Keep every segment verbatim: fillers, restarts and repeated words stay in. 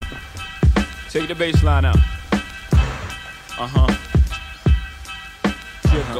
Take the bass line out. Uh-huh. Go.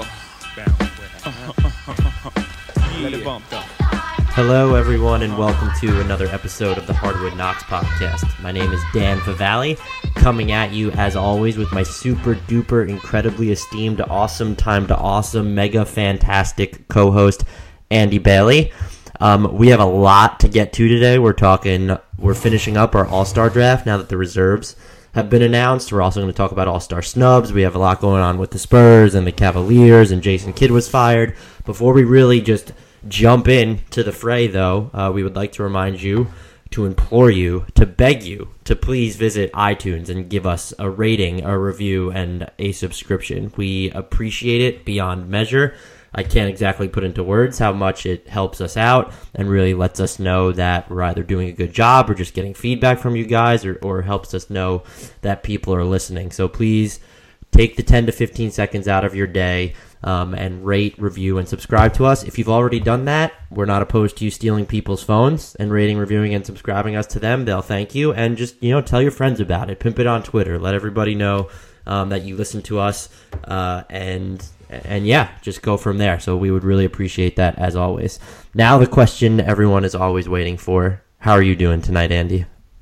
Uh-huh. Let it bump though. Hello, everyone, and welcome to another episode of the Hardwood Knocks podcast. My name is Dan Favale, coming at you, as always, with my super-duper, incredibly esteemed, awesome, time to awesome, mega fantastic co-host, Andy Bailey. Um, we have a lot to get to today. We're talking, we're finishing up our All-Star draft now that the reserves have been announced. We're also going to talk about All-Star snubs. We have a lot going on with the Spurs and the Cavaliers, and Jason Kidd was fired. Before we really just jump in to the fray, though, uh, we would like to remind you, to implore you, to beg you, to please visit iTunes and give us a rating, a review, and a subscription. We appreciate it beyond measure. I can't exactly put into words how much it helps us out and really lets us know that we're either doing a good job or just getting feedback from you guys, or, or helps us know that people are listening. So please take the ten to fifteen seconds out of your day um, and rate, review, and subscribe to us. If you've already done that, we're not opposed to you stealing people's phones and rating, reviewing, and subscribing us to them. They'll thank you. And just, you know, tell your friends about it. Pimp it on Twitter. Let everybody know um, that you listen to us. Uh, and... And yeah, just go from there. So we would really appreciate that, as always. Now the question everyone is always waiting for. How are you doing tonight, Andy?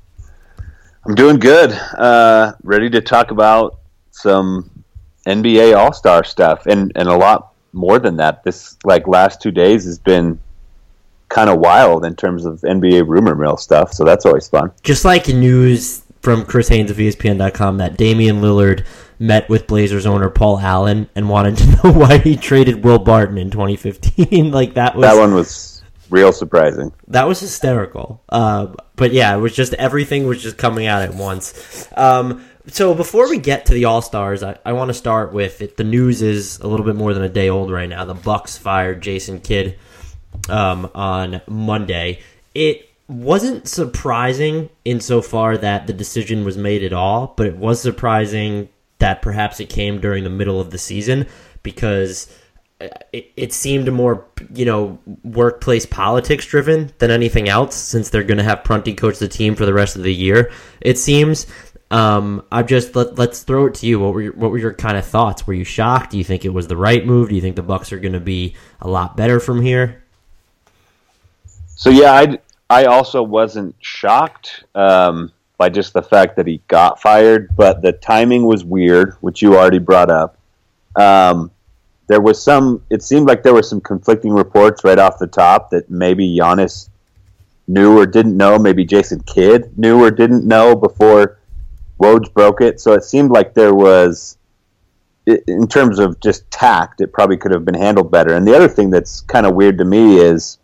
I'm doing good. Uh, ready to talk about some N B A All-Star stuff. And, and a lot more than that. This like last two days has been kind of wild in terms of N B A rumor mill stuff. So that's always fun. Just like news from Chris Haynes of E S P N dot com that Damian Lillard met with Blazers owner Paul Allen and wanted to know why he traded Will Barton in twenty fifteen. Like that was that one was real surprising. That was hysterical. Uh, but yeah, it was just everything was just coming out at once. Um, so before we get to the All-Stars, I, I want to start with it. The news is a little bit more than a day old right now. The Bucks fired Jason Kidd um, on Monday. It wasn't surprising insofar that the decision was made at all, but it was surprising that perhaps it came during the middle of the season, because it, it seemed more, you know, workplace politics driven than anything else, since they're going to have Prunty coach the team for the rest of the year, it seems. Um, I'm just let, let's throw it to you. What were your, what were your kind of thoughts? Were you shocked? Do you think it was the right move? Do you think the Bucks are going to be a lot better from here? So yeah, I I also wasn't shocked. Um, by just the fact that he got fired, but the timing was weird, which you already brought up. Um, there was some, it seemed like there were some conflicting reports right off the top that maybe Giannis knew or didn't know, maybe Jason Kidd knew or didn't know before Woj broke it. So it seemed like there was, in terms of just tact, it probably could have been handled better. And the other thing that's kind of weird to me is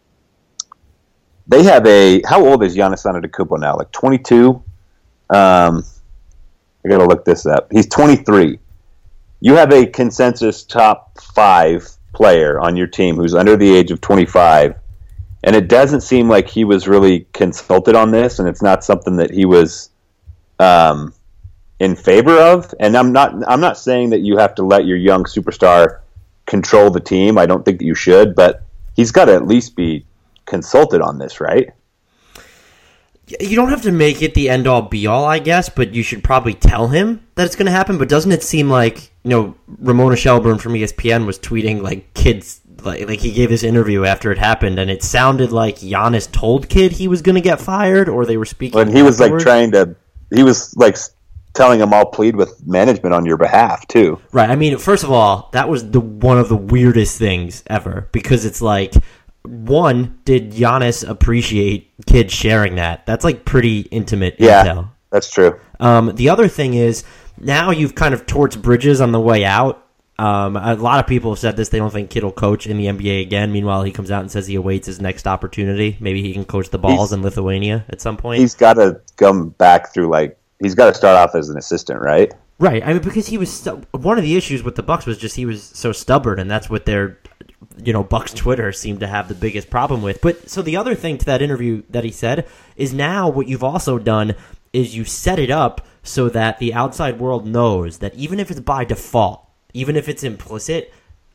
they have a, how old is Giannis Antetokounmpo now? Like twenty-two? Um, I gotta look this up. He's twenty-three. You have a consensus top five player on your team who's under the age of twenty-five, and it doesn't seem like he was really consulted on this, and it's not something that he was um, in favor of. And I'm not, I'm not saying that you have to let your young superstar control the team. I don't think that you should, but he's got to at least be consulted on this, right? You don't have to make it the end-all, be-all, I guess, but you should probably tell him that it's going to happen. But doesn't it seem like, you know, Ramona Shelburne from E S P N was tweeting, like, kids, like, like he gave this interview after it happened, and it sounded like Giannis told Kidd he was going to get fired, or they were speaking When he was, like, afterwards. trying to, he was, like, telling him I'll plead with management on your behalf, too. Right. I mean, first of all, that was the one of the weirdest things ever, because it's like, one, did Giannis appreciate Kidd sharing that? That's like pretty intimate yeah, intel. That's true. Um, the other thing is, now you've kind of torched bridges on the way out. Um, a lot of people have said this. They don't think Kidd will coach in the N B A again. Meanwhile, he comes out and says he awaits his next opportunity. Maybe he can coach the balls he's, in Lithuania at some point. He's got to come back through, like, he's got to start off as an assistant, right? Right. I mean, because he was stu- one of the issues with the Bucks was just he was so stubborn, and that's what their, you know, Bucks Twitter seemed to have the biggest problem with. But so the other thing to that interview that he said is, now what you've also done is you set it up so that the outside world knows that even if it's by default, even if it's implicit,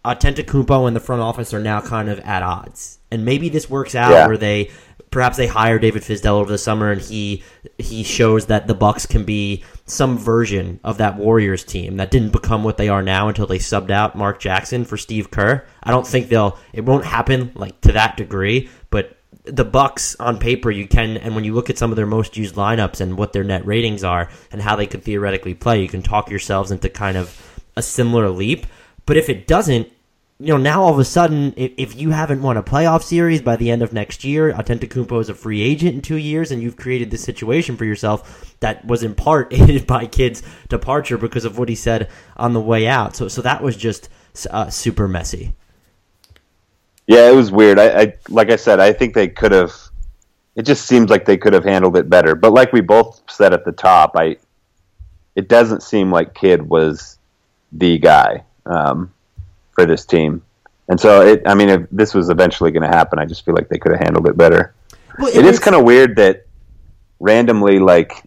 Antetokounmpo and the front office are now kind of at odds. And maybe this works out yeah. where they perhaps they hire David Fizdale over the summer and he he shows that the Bucks can be some version of that Warriors team that didn't become what they are now until they subbed out Mark Jackson for Steve Kerr. I don't think they'll it won't happen like to that degree, but the Bucks on paper you can, and when you look at some of their most used lineups and what their net ratings are and how they could theoretically play, you can talk yourselves into kind of a similar leap. But if it doesn't, you know, now all of a sudden, if, if you haven't won a playoff series by the end of next year, Antetokounmpo is a free agent in two years, and you've created this situation for yourself that was in part aided by Kidd's departure because of what he said on the way out. So, so that was just uh, super messy. Yeah, it was weird. I, I like I said, I think they could have. It just seems like they could have handled it better. But like we both said at the top, I it doesn't seem like Kidd was the guy. Um, for this team. And so, it, I mean, if this was eventually going to happen, I just feel like they could have handled it better. Well, it, it is kind of weird that randomly, like,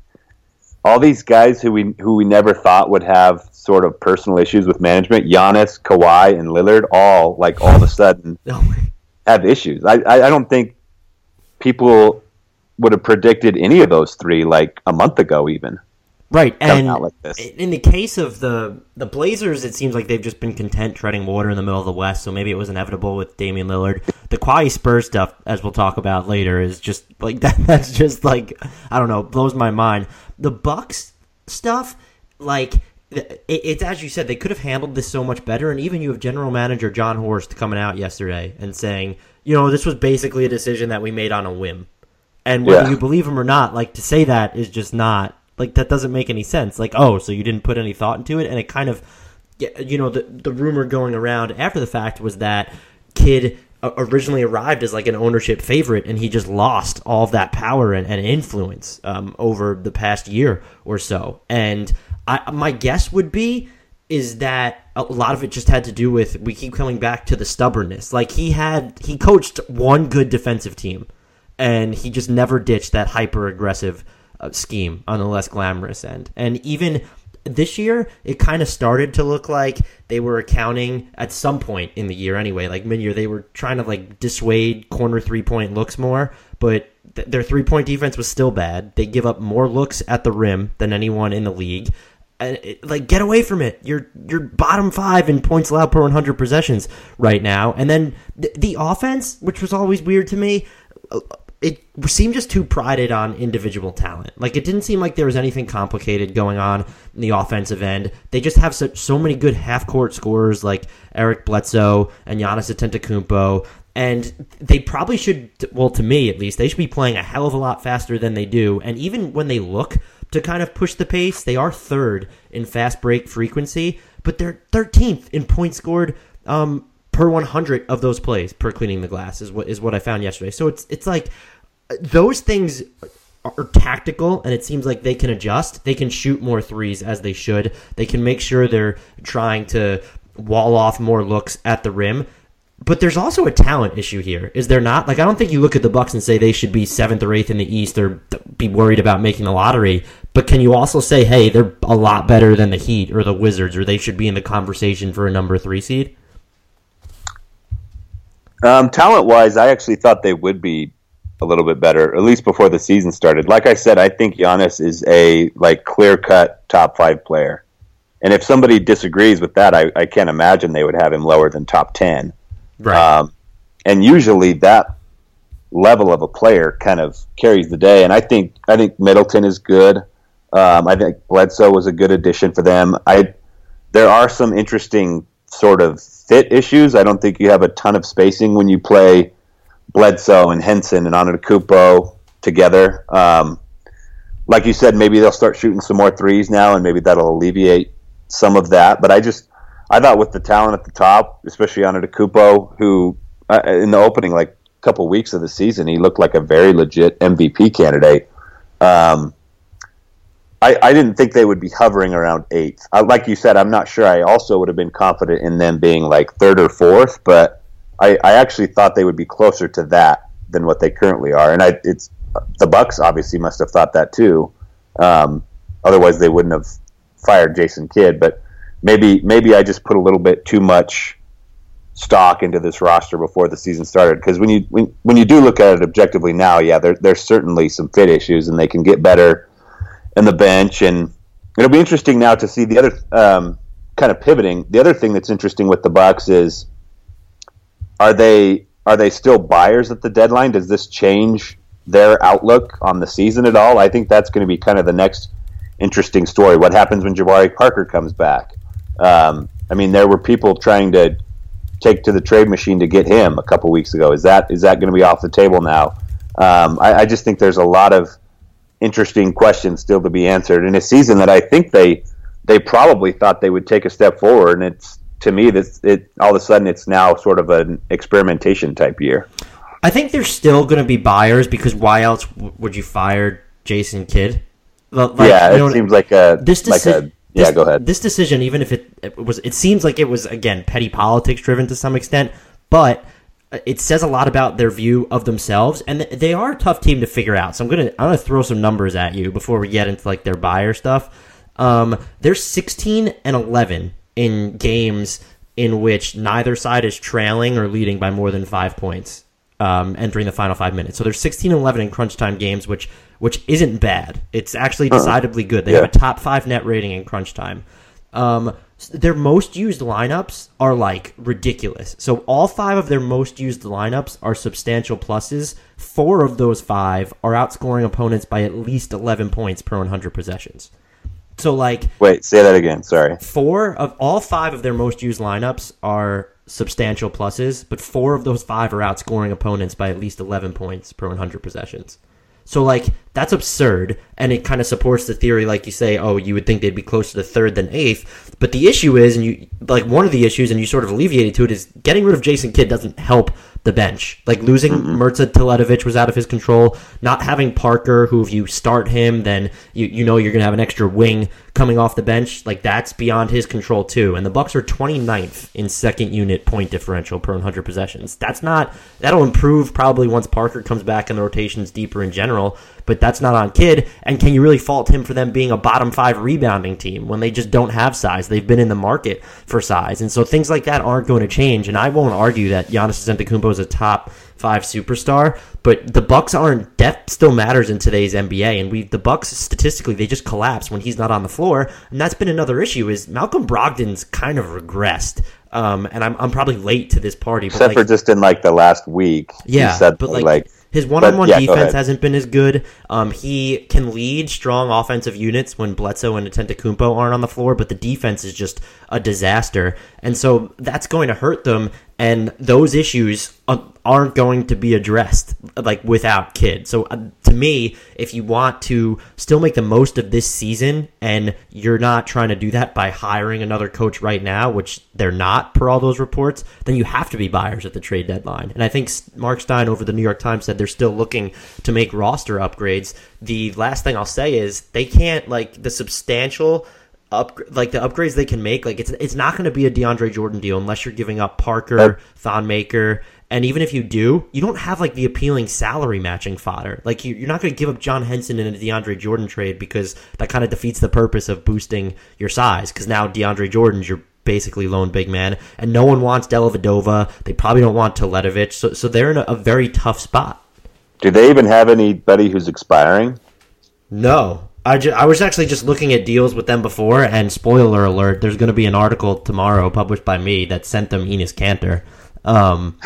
all these guys who we who we never thought would have sort of personal issues with management, Giannis, Kawhi, and Lillard, all, like, all of a sudden have issues. I, I, I don't think people would have predicted any of those three, like, a month ago even. Right, and like this. In the case of the the Blazers, it seems like they've just been content treading water in the middle of the West, so maybe it was inevitable with Damian Lillard. The Kawhi Spurs stuff, as we'll talk about later, is just like that. That's just like, I don't know, blows my mind. The Bucks stuff, like, it, it's as you said, they could have handled this so much better, and even you have general manager John Horst coming out yesterday and saying, you know, this was basically a decision that we made on a whim. And whether yeah. you believe him or not, like, to say that is just not, like, that doesn't make any sense. Like, oh, so you didn't put any thought into it? And it kind of, you know, the the rumor going around after the fact was that Kidd originally arrived as, like, an ownership favorite, and he just lost all of that power and, and influence um, over the past year or so. And I, my guess would be is that a lot of it just had to do with, we keep coming back to the stubbornness. Like, he had, he coached one good defensive team, and he just never ditched that hyper-aggressive Uh, scheme on the less glamorous end. And even this year, it kind of started to look like they were accounting at some point in the year anyway, like mid-year, they were trying to like dissuade corner three-point looks more, but th- their three-point defense was still bad. They give up more looks at the rim than anyone in the league. And it, like, get away from it. You're you're bottom five in points allowed per one hundred possessions right now. And then th- the offense, which was always weird to me, uh, it seemed just too prided on individual talent. Like, it didn't seem like there was anything complicated going on in the offensive end. They just have so, so many good half-court scorers like Eric Bledsoe and Giannis Antetokounmpo, and they probably should, well, to me at least, they should be playing a hell of a lot faster than they do. And even when they look to kind of push the pace, they are third in fast break frequency, but they're thirteenth in points scored um, per one hundred of those plays per cleaning the glass is what is what I found yesterday. So it's it's like those things are tactical, and it seems like they can adjust. They can shoot more threes as they should. They can make sure they're trying to wall off more looks at the rim. But there's also a talent issue here, is there not? Like, I don't think you look at the Bucks and say they should be seventh or eighth in the East or be worried about making the lottery. But can you also say, hey, they're a lot better than the Heat or the Wizards, or they should be in the conversation for a number three seed? Um, talent-wise, I actually thought they would be a little bit better, at least before the season started. Like I said, I think Giannis is a like clear-cut top five player. And if somebody disagrees with that, I, I can't imagine they would have him lower than top ten. Right. Um, and usually that level of a player kind of carries the day. And I think I think Middleton is good. Um, I think Bledsoe was a good addition for them. I there are some interesting sort of fit issues. I don't think you have a ton of spacing when you play Bledsoe and Henson and Antetokounmpo together. Um, like you said, maybe they'll start shooting some more threes now, and maybe that'll alleviate some of that. But I just, I thought with the talent at the top, especially Antetokounmpo, who uh, in the opening like couple weeks of the season, he looked like a very legit M V P candidate. Um, I, I didn't think they would be hovering around eighth. Uh, like you said, I'm not sure. I also would have been confident in them being like third or fourth, but I, I actually thought they would be closer to that than what they currently are. And I, it's the Bucks obviously must have thought that too. Um, otherwise, they wouldn't have fired Jason Kidd. But maybe maybe I just put a little bit too much stock into this roster before the season started. Because when you when, when you do look at it objectively now, yeah, there, there's certainly some fit issues, and they can get better in the bench. And it'll be interesting now to see the other um, kind of pivoting. The other thing that's interesting with the Bucks is, are they are they still buyers at the deadline? Does this change their outlook on the season at all? I think that's going to be kind of the next interesting story. What happens when Jabari Parker comes back? Um, I mean, there were people trying to take to the trade machine to get him a couple weeks ago. Is that is that going to be off the table now? Um, I, I just think there's a lot of interesting questions still to be answered in a season that I think they they probably thought they would take a step forward, and it's to me that it all of a sudden it's now sort of an experimentation type year. I think they're still going to be buyers, because why else w- would you fire Jason Kidd? Like, yeah, it you know, seems like a this deci- like a yeah. This, go ahead. This decision, even if it, it was, it seems like it was again petty politics driven to some extent, but it says a lot about their view of themselves, and they are a tough team to figure out. So I'm gonna I'm gonna throw some numbers at you before we get into like their buyer stuff. Um, they're sixteen and eleven in games in which neither side is trailing or leading by more than five points um, entering the final five minutes. So they're sixteen and eleven in crunch time games, which which isn't bad. It's actually decidedly good. They yeah. have a top five net rating in crunch time. Um, their most used lineups are like ridiculous. So all five of their most used lineups are substantial pluses. Four of those five are outscoring opponents by at least eleven points per one hundred possessions. So like, wait, say that again. Sorry. Four of all five of their most used lineups are substantial pluses, but four of those five are outscoring opponents by at least eleven points per one hundred possessions. So, like, that's absurd, and it kind of supports the theory, like you say, oh, you would think they'd be closer to third than eighth, but the issue is, and you, like, one of the issues, and you sort of alleviated to it, is getting rid of Jason Kidd doesn't help the bench. Like, losing mm-hmm. Mirza Teletovic was out of his control, not having Parker, who if you start him, then you, you know you're going to have an extra wing coming off the bench, like, that's beyond his control, too, and the Bucks are twenty-ninth in second unit point differential per one hundred possessions. That's not, that'll improve probably once Parker comes back and the rotation's deeper in general, but that's not on Kidd, and can you really fault him for them being a bottom five rebounding team when they just don't have size? They've been in the market for size, and so things like that aren't going to change, and I won't argue that Giannis Antetokounmpo is a top five superstar, but the Bucks aren't, depth still matters in today's N B A, and we the Bucks statistically, they just collapse when he's not on the floor, and that's been another issue, is Malcolm Brogdon's kind of regressed. Um, and I'm I'm probably late to this party, but except like, for just in like the last week. Yeah, said, but like, like his one-on-one but, yeah, defense hasn't been as good. Um, he can lead strong offensive units when Bledsoe and Antetokounmpo aren't on the floor, but the defense is just a disaster, and so that's going to hurt them. And those issues aren't going to be addressed like without Kidd. So uh, to me, if you want to still make the most of this season, and you're not trying to do that by hiring another coach right now, which they're not per all those reports, then you have to be buyers at the trade deadline. And I think Mark Stein over the New York Times said they're still looking to make roster upgrades. The last thing I'll say is they can't, like, the substantial Up, like the upgrades they can make, like it's it's not going to be a DeAndre Jordan deal unless you're giving up Parker, Thon Maker, and even if you do, you don't have like the appealing salary matching fodder. Like you, you're not going to give up John Henson in a DeAndre Jordan trade, because that kind of defeats the purpose of boosting your size, because now DeAndre Jordan's your basically lone big man, and no one wants Dellavedova. They probably don't want Teletovic, so so they're in a, a very tough spot. Do they even have anybody who's expiring? No. I, ju- I was actually just looking at deals with them before, and spoiler alert, there's going to be an article tomorrow published by me that sent them Enes Kanter. Um,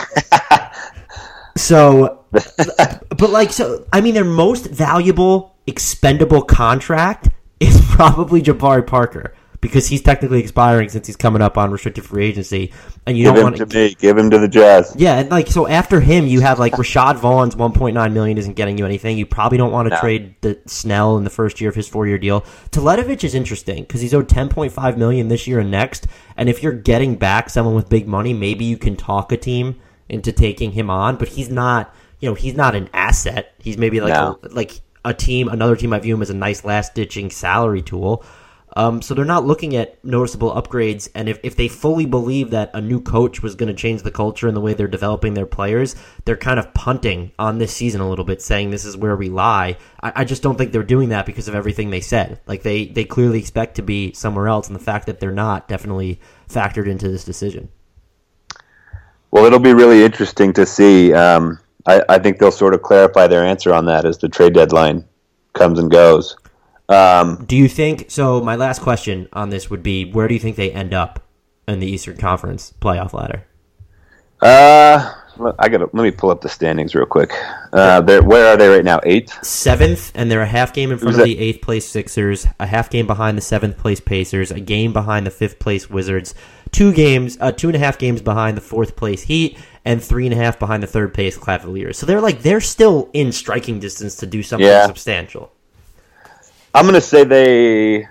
so, but like, so, I mean, their most valuable, expendable contract is probably Jabari Parker, because he's technically expiring since he's coming up on restricted free agency, and you give don't him want to me, give him to the Jazz. Yeah, and like so after him, you have like Rashad Vaughn's one point nine million dollars isn't getting you anything. You probably don't want to No. trade the Snell in the first year of his four year deal. Teletovic is interesting because he's owed ten point five million dollars this year and next. And if you're getting back someone with big money, maybe you can talk a team into taking him on. But he's not, you know, he's not an asset. He's maybe like No. a, like a team. Another team might view him as a nice last ditching salary tool. Um, so they're not looking at noticeable upgrades, and if, if they fully believe that a new coach was going to change the culture and the way they're developing their players, they're kind of punting on this season a little bit, saying this is where we lie. I, I just don't think they're doing that because of everything they said. Like they, they clearly expect to be somewhere else, and the fact that they're not definitely factored into this decision. Well, it'll be really interesting to see. Um, I, I think they'll sort of clarify their answer on that as the trade deadline comes and goes. Um, do you think, so my last question on this would be, where do you think they end up in the Eastern Conference playoff ladder? Uh, I gotta let me pull up the standings real quick. Uh, where are they right now? Eighth, seventh, and they're a half game in front Who's of that? the eighth place Sixers, a half game behind the seventh place Pacers, a game behind the fifth place Wizards, two games, uh, two and a half games behind the fourth place Heat, and three and a half behind the third place Cavaliers. So they're like they're still in striking distance to do something Yeah. substantial. I'm gonna say they.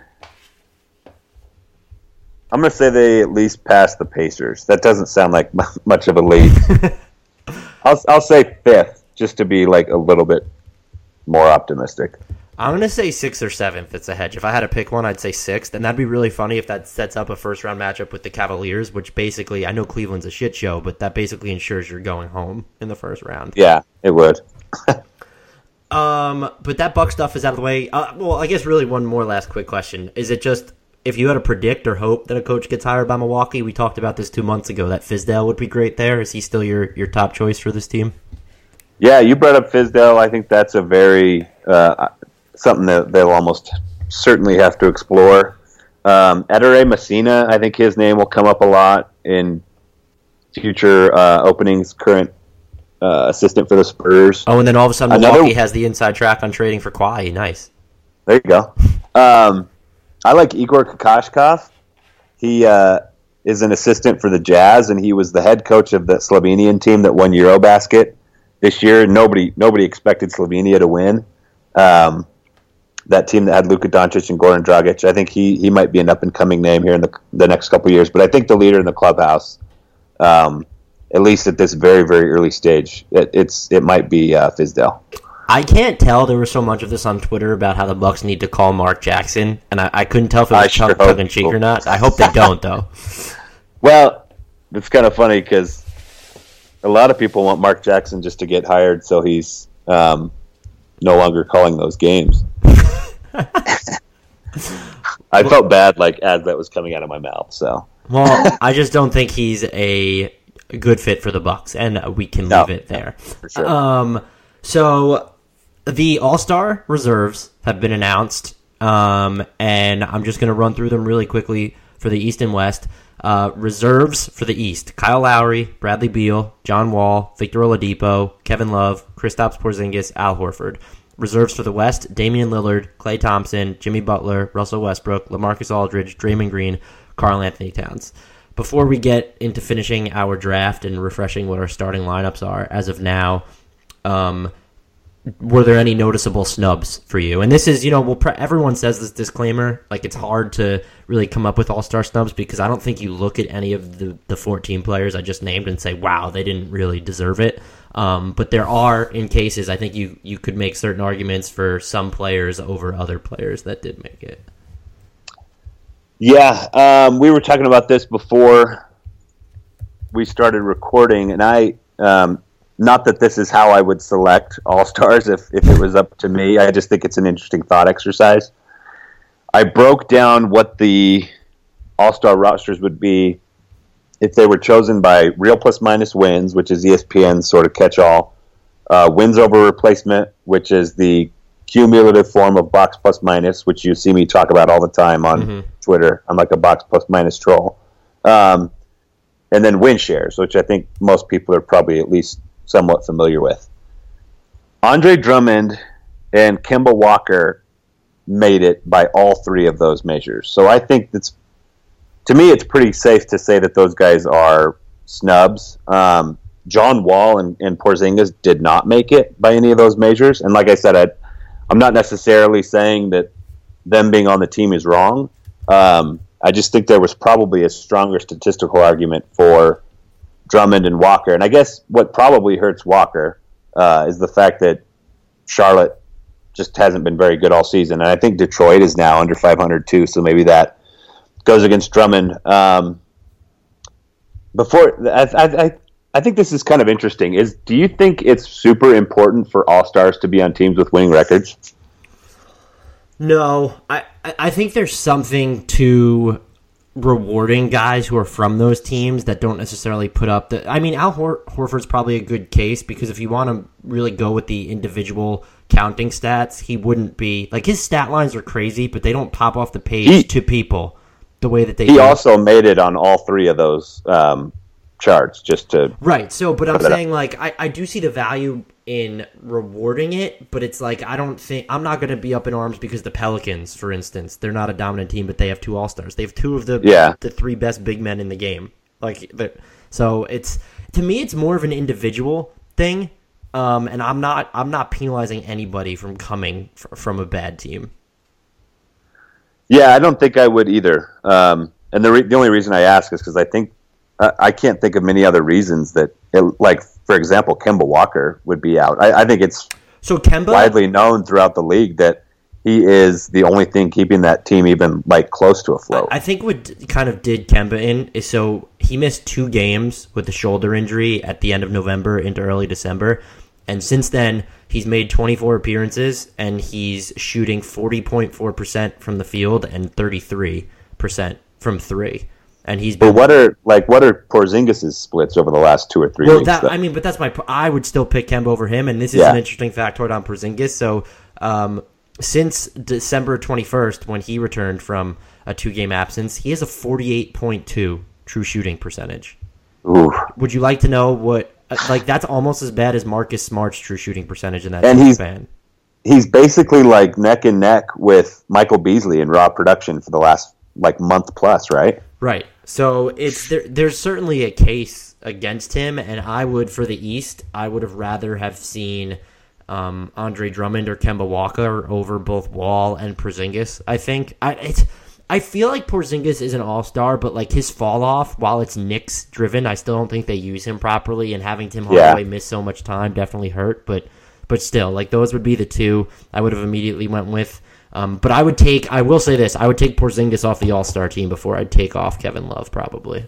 I'm gonna say they at least pass the Pacers. That doesn't sound like much of a lead. I'll I'll say fifth, just to be like a little bit more optimistic. I'm going to say sixth or seventh. It's a hedge. If I had to pick one, I'd say sixth. And that'd be really funny if that sets up a first-round matchup with the Cavaliers, which basically, I know Cleveland's a shit show, but that basically ensures you're going home in the first round. Yeah, it would. um, But that Buck stuff is out of the way. Uh, well, I guess really one more last quick question. Is it just, if you had to predict or hope that a coach gets hired by Milwaukee, we talked about this two months ago, that Fizdale would be great there. Is he still your, your top choice for this team? Yeah, you brought up Fizdale. I think that's a very... Uh, something that they'll almost certainly have to explore. Um, Edere Messina, I think his name will come up a lot in future uh, openings, current uh, assistant for the Spurs. Oh, and then all of a sudden Another- Milwaukee has the inside track on trading for Kawhi. Nice. There you go. Um, I like Igor Kokoshkov. He uh, is an assistant for the Jazz, and he was the head coach of the Slovenian team that won Eurobasket this year. Nobody nobody expected Slovenia to win. Um, that team that had Luka Doncic and Goran Dragic. I think he, he might be an up-and-coming name here in the the next couple of years. But I think the leader in the clubhouse, um, at least at this very, very early stage, it, it's it might be uh, Fizdale. I can't tell. There was so much of this on Twitter about how the Bucks need to call Mark Jackson, and I, I couldn't tell if it I was sure tongue, hope tongue-in-cheek so. or not. I hope they don't, though. Well, it's kind of funny because a lot of people want Mark Jackson just to get hired so he's um, no longer calling those games. I felt bad, like, as that was coming out of my mouth. So, Well, I just don't think he's a good fit for the Bucks, and we can No. leave it there. for sure. Um, so the All-Star reserves have been announced, um, and I'm just going to run through them really quickly for the East and West. Uh, reserves for the East: Kyle Lowry, Bradley Beal, John Wall, Victor Oladipo, Kevin Love, Kristaps Porzingis, Al Horford. Reserves for the West: Damian Lillard, Klay Thompson, Jimmy Butler, Russell Westbrook, LaMarcus Aldridge, Draymond Green, Karl Anthony Towns. Before we get into finishing our draft and refreshing what our starting lineups are as of now, um, were there any noticeable snubs for you? And this is, you know, well, pre- everyone says this disclaimer, like it's hard to really come up with all-star snubs because I don't think you look at any of the, the fourteen players I just named and say, wow, they didn't really deserve it. Um, but there are, in cases, I think you, you could make certain arguments for some players over other players that did make it. Yeah, um, we were talking about this before we started recording, and I, um, not that this is how I would select all-stars if, if it was up to me. I just think it's an interesting thought exercise. I broke down what the all-star rosters would be if they were chosen by real plus minus wins, which is E S P N's sort of catch-all, uh, wins over replacement, which is the cumulative form of box plus minus, which you see me talk about all the time on mm-hmm. Twitter. I'm like a box plus minus troll. Um, and then win shares, which I think most people are probably at least somewhat familiar with. Andre Drummond and Kemba Walker made it by all three of those measures. So I think it's, to me, it's pretty safe to say that those guys are snubs. Um, John Wall and, and Porzingis did not make it by any of those measures. And like I said, I, I'm not necessarily saying that them being on the team is wrong. Um, I just think there was probably a stronger statistical argument for Drummond and Walker. And I guess what probably hurts Walker uh, is the fact that Charlotte just hasn't been very good all season. And I think Detroit is now under five hundred too, so maybe that goes against Drummond. Um, before I, I, I think this is kind of interesting. Is do you think it's super important for all-stars to be on teams with winning records? No, I, I think there's something to rewarding guys who are from those teams that don't necessarily put up the. I mean, Al Hor- Horford's probably a good case because if you want to really go with the individual counting stats, he wouldn't be like his stat lines are crazy, but they don't pop off the page he, to people the way that they. He do. also made it on all three of those um, charts, just to right. So, but I'm saying like I, I do see the value in rewarding it, but it's like I don't think I'm not going to be up in arms because the Pelicans, for instance, they're not a dominant team, but they have two All-Stars. They have two of the yeah. the three best big men in the game. Like, so it's to me, it's more of an individual thing, um, and I'm not I'm not penalizing anybody from coming f- from a bad team. Yeah, I don't think I would either. Um, and the re- the only reason I ask is because I think uh, I can't think of many other reasons that it, like. For example, Kemba Walker would be out. I, I think it's so Kemba, widely known throughout the league that he is the only thing keeping that team even like close to afloat. I think what kind of did Kemba in is so he missed two games with the shoulder injury at the end of November into early December, and since then he's made twenty-four appearances and he's shooting forty point four percent from the field and thirty-three percent from three. And he's been, but what are like what are Porzingis' splits over the last two or three well, weeks? That, though? I mean, but that's my. I would still pick Kemba over him, and this is yeah. an interesting factoid on Porzingis. So, um, since December twenty-first, when he returned from a two-game absence, he has a forty-eight point two true shooting percentage. Ooh. Would you like to know what? Like that's almost as bad as Marcus Smart's true shooting percentage in that and he's, span. He's basically like neck and neck with Michael Beasley in raw production for the last like month plus, right? Right. So it's there, there's certainly a case against him, and I would, for the East, I would have rather have seen um, Andre Drummond or Kemba Walker over both Wall and Porzingis. I think I it's I feel like Porzingis is an all-star, but like his fall off, while it's Knicks driven, I still don't think they use him properly, and having Tim Hardaway yeah. miss so much time definitely hurt. But but still, like those would be the two I would have immediately went with. Um, but I would take, I will say this, I would take Porzingis off the All-Star team before I'd take off Kevin Love, probably.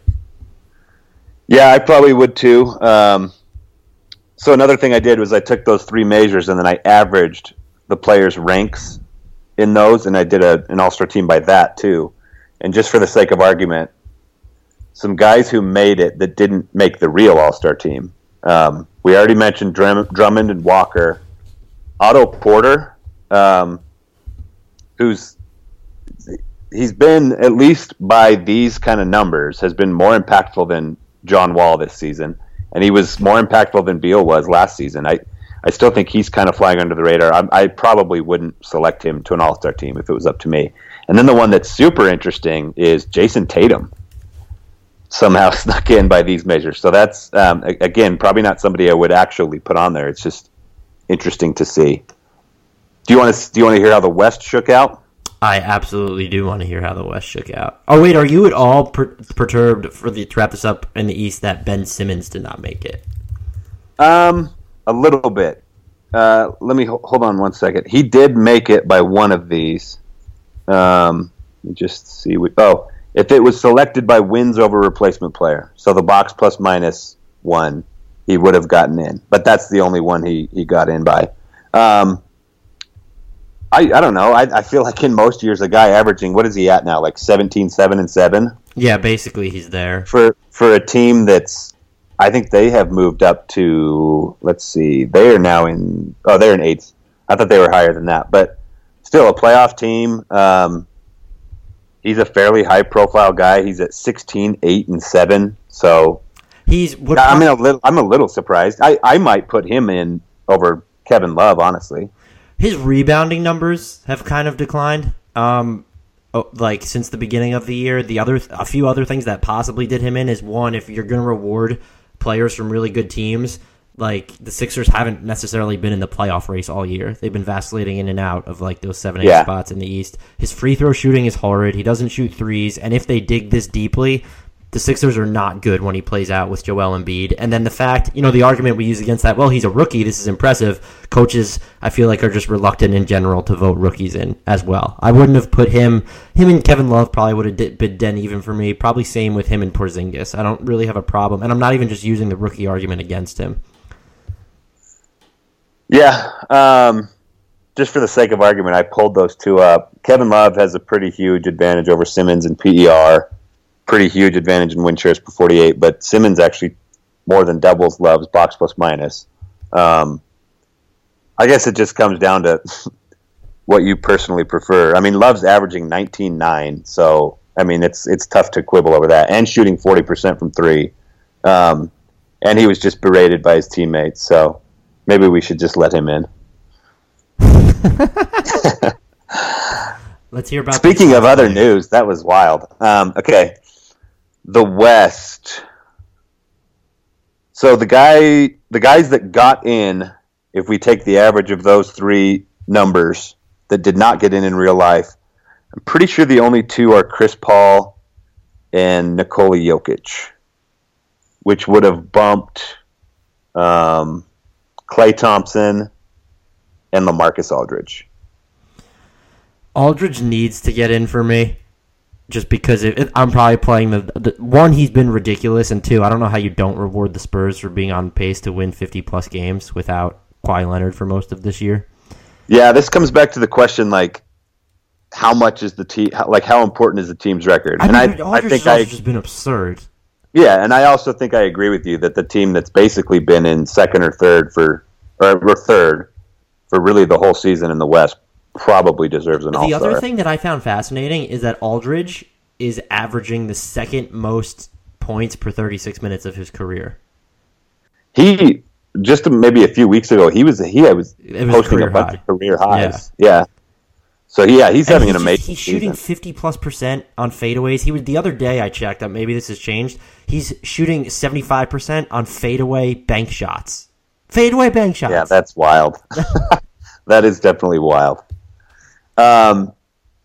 Yeah, I probably would too. Um, so another thing I did was I took those three measures and then I averaged the players' ranks in those, and I did a, an All-Star team by that too. And just for the sake of argument, some guys who made it that didn't make the real All-Star team. Um, we already mentioned Drum- Drummond and Walker. Otto Porter, um, who's he's been, at least by these kind of numbers, has been more impactful than John Wall this season. And he was more impactful than Beal was last season. I, I still think he's kind of flying under the radar. I, I probably wouldn't select him to an all-star team if it was up to me. And then the one that's super interesting is Jason Tatum, somehow snuck in by these measures. So that's, um, again, probably not somebody I would actually put on there. It's just interesting to see. Do you want to do you want to hear how the West shook out? I absolutely do want to hear how the West shook out. Oh wait, are you at all per- perturbed for the to wrap this up in the East that Ben Simmons did not make it? Um, a little bit. Uh, let me ho- hold on one second. He did make it by one of these. Um, let me just see. What, oh, if it was selected by wins over replacement player, so the box plus minus one, he would have gotten in. But that's the only one he, he got in by. Um, I, I don't know. I, I feel like in most years, a guy averaging, what is he at now? Like seventeen, seven, and seven? Yeah, basically he's there. For for a team that's, I think they have moved up to, let's see, they are now in, oh, they're in eighth. I thought they were higher than that. But still, a playoff team. Um, he's a fairly high-profile guy. He's at sixteen, eight, and seven. So he's. What I'm, in a little, I'm a little surprised. I, I might put him in over Kevin Love, honestly. His rebounding numbers have kind of declined, um, oh, like since the beginning of the year. The other, a few other things that possibly did him in is one, if you're going to reward players from really good teams, like the Sixers haven't necessarily been in the playoff race all year. They've been vacillating in and out of like those seven, eight yeah. spots in the East. His free throw shooting is horrid. He doesn't shoot threes, and if they dig this deeply, the Sixers are not good when he plays out with Joel Embiid. And then the fact, you know, the argument we use against that, well, he's a rookie, this is impressive. Coaches, I feel like, are just reluctant in general to vote rookies in as well. I wouldn't have put him, him and Kevin Love probably would have been dead even for me. Probably same with him and Porzingis. I don't really have a problem. And I'm not even just using the rookie argument against him. Yeah, um, just for the sake of argument, I pulled those two up. Kevin Love has a pretty huge advantage over Simmons in P E R. pretty huge advantage in win shares per forty-eight, but Simmons actually more than doubles Love's box plus minus. Um, I guess it just comes down to what you personally prefer. I mean, Love's averaging nineteen nine, so I mean it's it's tough to quibble over that, and shooting forty percent from three. Um, and he was just berated by his teammates, so maybe we should just let him in. Let's hear about. Speaking of other news, that was wild. Um, okay, the West. So the guy, the guys that got in, if we take the average of those three numbers that did not get in in real life, I'm pretty sure the only two are Chris Paul and Nikola Jokic, which would have bumped um, Klay Thompson and LaMarcus Aldridge. Aldridge needs to get in for me, just because it, it, I'm probably playing the, the one. He's been ridiculous, and two, I don't know how you don't reward the Spurs for being on pace to win fifty plus games without Kawhi Leonard for most of this year. Yeah, this comes back to the question, like, how much is the team? Like, how important is the team's record? I mean, and I, I think I just been absurd. Yeah, and I also think I agree with you that the team that's basically been in second or third for or, or third for really the whole season in the West probably deserves an the All-Star. The other thing that I found fascinating is that Aldridge is averaging the second most points per thirty-six minutes of his career. He just maybe a few weeks ago he was he was, was posting a, a bunch high. of career highs. Yeah. yeah. So yeah, he's and having he's an amazing. Just, he's shooting fifty plus percent on fadeaways. He was the other day I checked that maybe this has changed. He's shooting seventy five percent on fadeaway bank shots. Fadeaway bank shots. Yeah, that's wild. That is definitely wild. Um,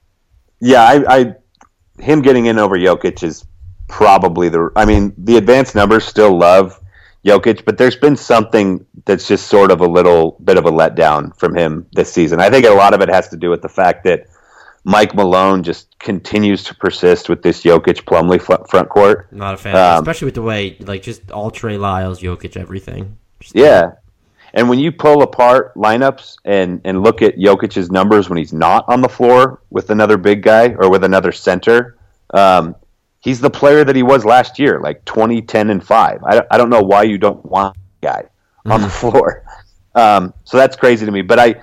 yeah, I, I, him getting in over Jokic is probably the. I mean, the advanced numbers still love Jokic, but there's been something that's just sort of a little bit of a letdown from him this season. I think a lot of it has to do with the fact that Mike Malone just continues to persist with this Jokic Plumlee front court. Not a fan, um, especially with the way like just all Trey Lyles, Jokic, everything. Just yeah. And when you pull apart lineups and, and look at Jokic's numbers when he's not on the floor with another big guy or with another center, um, he's the player that he was last year, like twenty, ten, and five. I don't, I don't know why you don't want a guy mm-hmm. on the floor. Um, so that's crazy to me. But I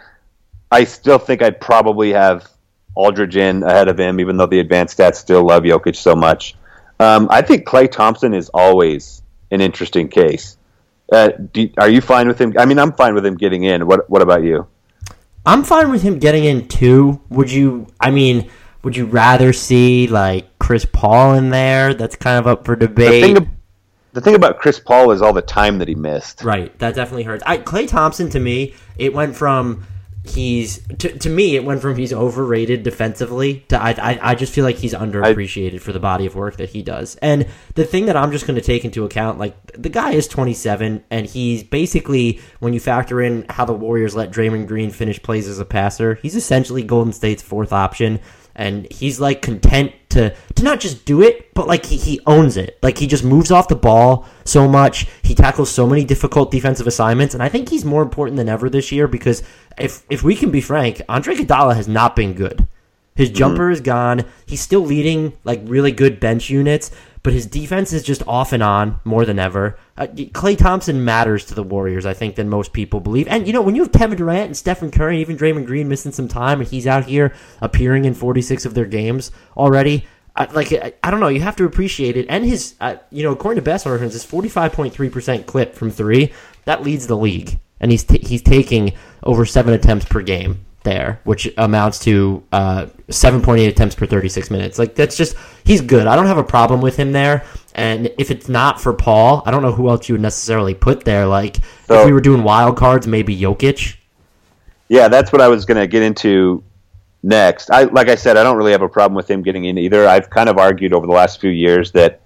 I still think I'd probably have Aldridge in ahead of him, even though the advanced stats still love Jokic so much. Um, I think Klay Thompson is always an interesting case. Uh, do, are you fine with him? I mean, I'm fine with him getting in. What What about you? I'm fine with him getting in too. Would you? I mean, would you rather see like Chris Paul in there? That's kind of up for debate. The thing, the thing about Chris Paul is all the time that he missed. Right, that definitely hurts. I, Klay Thompson, to me, it went from he's to, to me it went from he's overrated defensively to I I, I just feel like he's underappreciated I, for the body of work that he does. And the thing that I'm just going to take into account, like the guy is twenty-seven and he's basically, when you factor in how the Warriors let Draymond Green finish plays as a passer, he's essentially Golden State's fourth option. And he's like content to, to not just do it, but like he, he owns it. Like he just moves off the ball so much. He tackles so many difficult defensive assignments. And I think he's more important than ever this year because if if we can be frank, Andre Iguodala has not been good. His jumper mm-hmm. is gone. He's still leading like really good bench units, but his defense is just off and on more than ever. Uh, Klay Thompson matters to the Warriors, I think, than most people believe. And, you know, when you have Kevin Durant and Stephen Curry, even Draymond Green missing some time, and he's out here appearing in forty-six of their games already, I, like, I, I don't know, you have to appreciate it. And his, uh, you know, according to Best Reference, his forty-five point three percent clip from three, that leads the league. And he's t- he's taking over seven attempts per game there, which amounts to uh, seven point eight attempts per thirty-six minutes. Like, that's just, he's good. I don't have a problem with him there. And if it's not for Paul, I don't know who else you would necessarily put there. Like, so, if we were doing wild cards, maybe Jokic. Yeah, that's what I was going to get into next. I Like I said, I don't really have a problem with him getting in either. I've kind of argued over the last few years that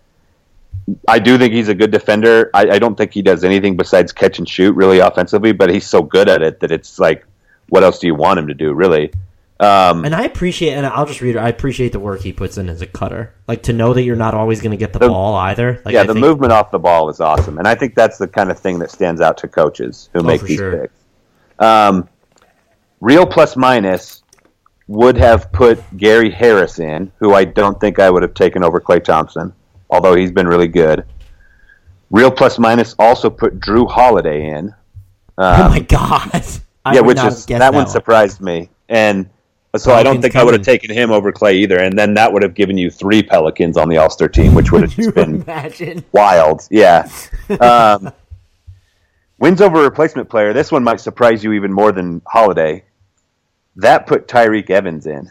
I do think he's a good defender. I, I don't think he does anything besides catch and shoot really offensively, but he's so good at it that it's like, what else do you want him to do, really? Um, and I appreciate, and I'll just read it, I appreciate the work he puts in as a cutter. Like, to know that you're not always going to get the, the ball either. Like, yeah, I the think, movement off the ball is awesome. And I think that's the kind of thing that stands out to coaches who oh, make for these sure. picks. Um, real plus minus would have put Gary Harris in, who I don't think I would have taken over Klay Thompson. although he's been really good. Real plus minus also put Drew Holiday in. Um, oh my god! I yeah, would which not is have guessed that one one. surprised me, and so I don't Pelicans think I would have coming. taken him over Clay either. And then that would have given you three Pelicans on the All Star team, which would have Could you just been imagine? wild. Yeah. Um, wins over replacement player. This one might surprise you even more than Holiday. That put Tyreek Evans in,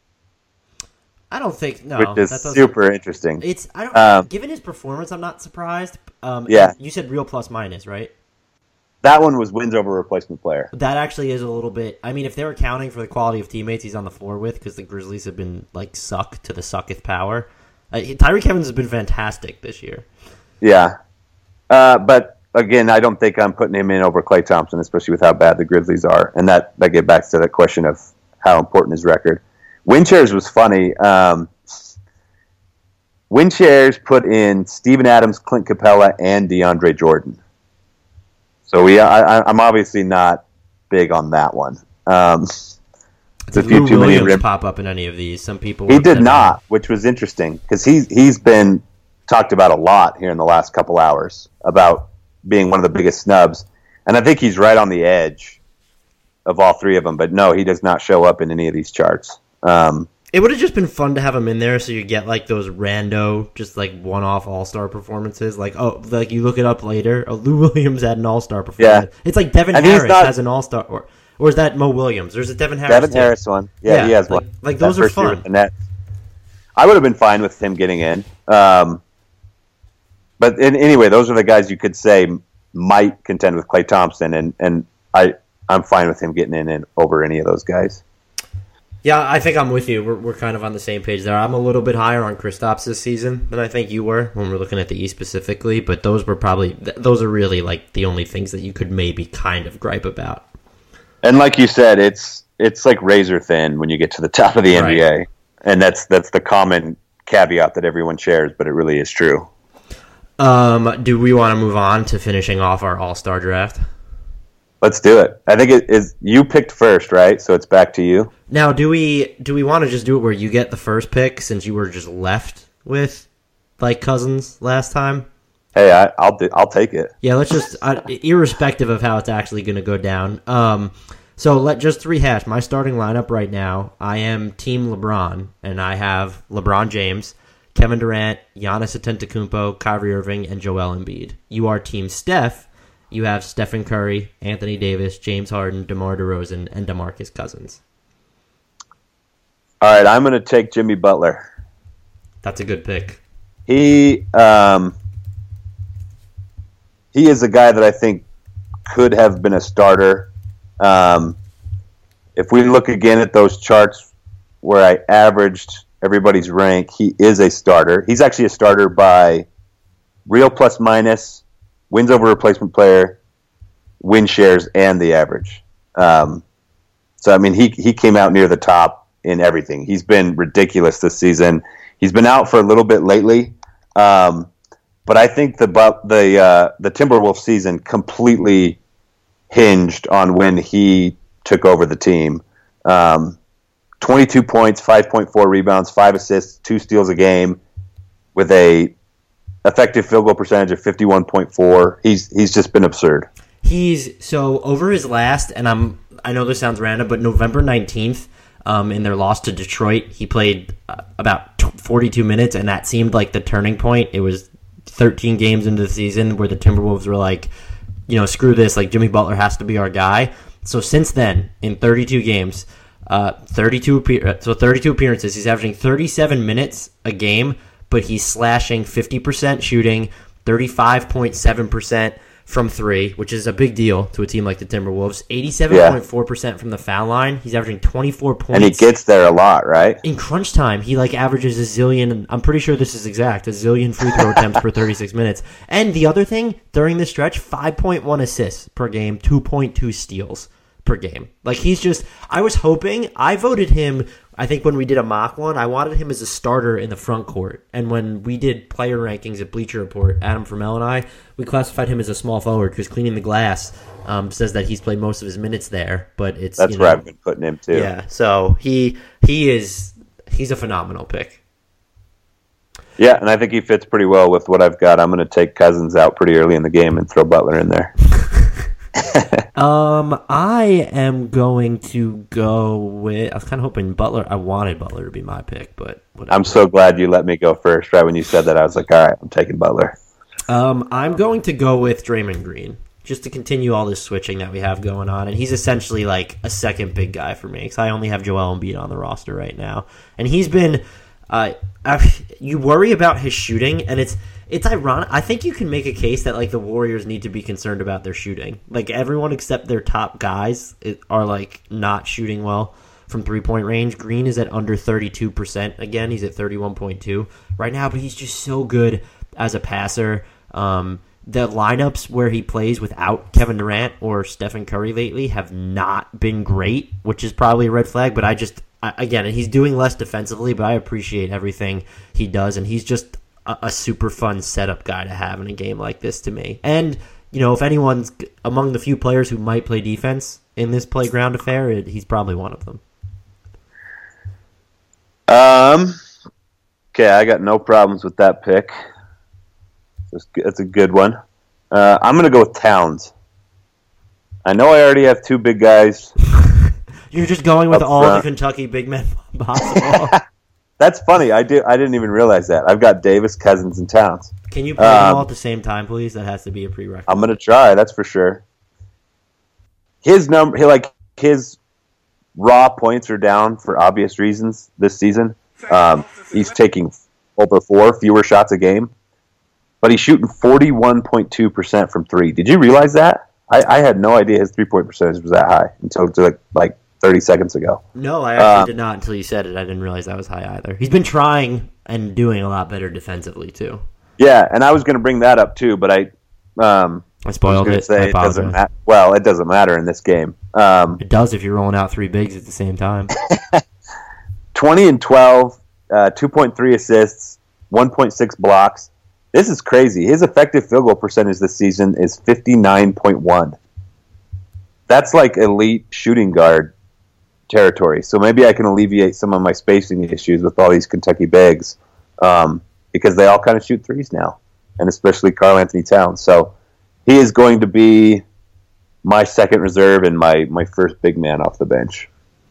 I don't think no. which that is doesn't- super interesting. It's I don't. Um, given his performance, I'm not surprised. Um, Yeah. You said real plus minus, right? That one was wins over replacement player. That actually is a little bit. I mean, if they're accounting for the quality of teammates he's on the floor with, because the Grizzlies have been like suck to the sucketh power. Uh, Tyreek Evans has been fantastic this year. Yeah. Uh, but again, I don't think I'm putting him in over Klay Thompson, especially with how bad the Grizzlies are. And that, that get back to the question of how important his record. Win shares was funny. Um, win shares put in Steven Adams, Clint Capella, and DeAndre Jordan. So we, I, I'm obviously not big on that one. Um, it's a Did few Lou too many Williams rim- pop up in any of these? Some people He were did upset not, which was interesting because he's he's been talked about a lot here in the last couple hours about being one of the biggest snubs, and I think he's right on the edge of all three of them. But no, he does not show up in any of these charts. Um, It would have just been fun to have him in there, so you get like those rando, just like one-off All-Star performances. Like oh, like you look it up later. Oh, Lou Williams had an All-Star performance. Yeah. It's like Devin And he's Harris not- has an All-Star, or or is that Mo Williams? There's a Devin Harris. Devin too. Harris one, yeah, Yeah, he has like- one. like, That those are first year fun. with the Nets. I would have been fine with him getting in. Um, but in, anyway, those are the guys you could say might contend with Klay Thompson, and, and I I'm fine with him getting in and over any of those guys. Yeah, I think I'm with you. We're we're kind of on the same page there. I'm a little bit higher on Kristaps this season than I think you were when we're looking at the East specifically, but those were probably th- those are really like the only things that you could maybe kind of gripe about. And like you said, it's it's like razor thin when you get to the top of the N B A, Right. and that's that's the common caveat that everyone shares, but it really is true. Um, do we want to move on to finishing off our All-Star draft? Let's do it. I think it is you picked first, right? So it's back to you. Now, do we do we want to just do it where you get the first pick since you were just left with like Cousins last time? Hey, I, I'll do, I'll take it. Yeah, let's just uh, irrespective of how it's actually going to go down. Um, so let just to rehash my starting lineup right now. I am Team LeBron, and I have LeBron James, Kevin Durant, Giannis Antetokounmpo, Kyrie Irving, and Joel Embiid. You are Team Steph. You have Stephen Curry, Anthony Davis, James Harden, DeMar DeRozan, and DeMarcus Cousins. All right, I'm going to take Jimmy Butler. That's a good pick. He um, he is a guy that I think could have been a starter. Um, if we look again at those charts where I averaged everybody's rank, he is a starter. He's actually a starter by real plus minus, wins over replacement player, win shares, and the average. Um, so, I mean, he he came out near the top in everything. He's been ridiculous this season. He's been out for a little bit lately, um, but I think the the uh, the Timberwolves season completely hinged on when he took over the team. Um, twenty-two points, five point four rebounds, five assists, two steals a game, with a effective field goal percentage of fifty-one point four. He's he's just been absurd. He's so over his last, and I'm I know this sounds random, but November nineteenth, um, in their loss to Detroit, he played uh, about forty-two minutes, and that seemed like the turning point. It was thirteen games into the season where the Timberwolves were like, you know, screw this, like Jimmy Butler has to be our guy. So since then, in thirty-two games, uh, thirty-two appear- so thirty-two appearances, he's averaging thirty-seven minutes a game, but he's slashing fifty percent shooting, thirty-five point seven percent from three, which is a big deal to a team like the Timberwolves. eighty-seven point four percent from the foul line. He's averaging twenty-four points. And he gets there a lot, right? In crunch time, he like averages a zillion, I'm pretty sure this is exact, a zillion free throw attempts per thirty-six minutes. And the other thing, during this stretch, five point one assists per game, two point two steals per game. Like, he's just, I was hoping, I voted him, I think when we did a mock one, I wanted him as a starter in the front court. And when we did player rankings at Bleacher Report, Adam Fermel and I, we classified him as a small forward because Cleaning the Glass um, says that he's played most of his minutes there. But it's That's you know, where I've been putting him too. yeah, so he he is he's a phenomenal pick. Yeah, and I think he fits pretty well with what I've got. I'm going to take Cousins out pretty early in the game and throw Butler in there. um, I am going to go with. I was kind of hoping Butler. I wanted Butler to be my pick, but whatever. I'm so glad you let me go first. Right when you said that, I was like, all right, I'm taking Butler. Um, I'm going to go with Draymond Green, just to continue all this switching that we have going on. And he's essentially like a second big guy for me, because I only have Joel Embiid on the roster right now. And he's been, uh, you worry about his shooting, and it's it's ironic. I think you can make a case that like the Warriors need to be concerned about their shooting. Like everyone except their top guys are like not shooting well from three-point range. Green is at under thirty-two percent again. He's at thirty-one point two right now, but he's just so good as a passer. Um, the lineups where he plays without Kevin Durant or Stephen Curry lately have not been great, which is probably a red flag, but I just, I, again, he's doing less defensively, but I appreciate everything he does, and he's just a, a super fun setup guy to have in a game like this to me. And, you know, if anyone's among the few players who might play defense in this playground affair, it, he's probably one of them. Um, okay, I got no problems with that pick. That's a good one. Uh, I'm going to go with Towns. I know I already have two big guys. You're just going with all front. the Kentucky big men possible. That's funny. I do. I didn't even realize that. I've got Davis, Cousins, and Towns. Can you play um, them all at the same time, please? That has to be a prerequisite. I'm going to try. That's for sure. His number, he, like his raw points are down for obvious reasons this season. Um, he's taking over four fewer shots a game. But he's shooting forty-one point two percent from three. Did you realize that? I, I had no idea his three-point percentage was that high until like, like thirty seconds ago. No, I actually uh, did not until you said it. I didn't realize that was high either. He's been trying and doing a lot better defensively, too. Yeah, and I was going to bring that up, too, but I um, I spoiled was it. Say I it doesn't ma- well, it doesn't matter in this game. Um, it does if you're rolling out three bigs at the same time. twenty and twelve, uh, two point three assists, one point six blocks. This is crazy. His effective field goal percentage this season is fifty-nine point one. That's like elite shooting guard territory. So maybe I can alleviate some of my spacing issues with all these Kentucky bigs um, because they all kind of shoot threes now, and especially Karl Anthony Towns. So he is going to be my second reserve and my, my first big man off the bench.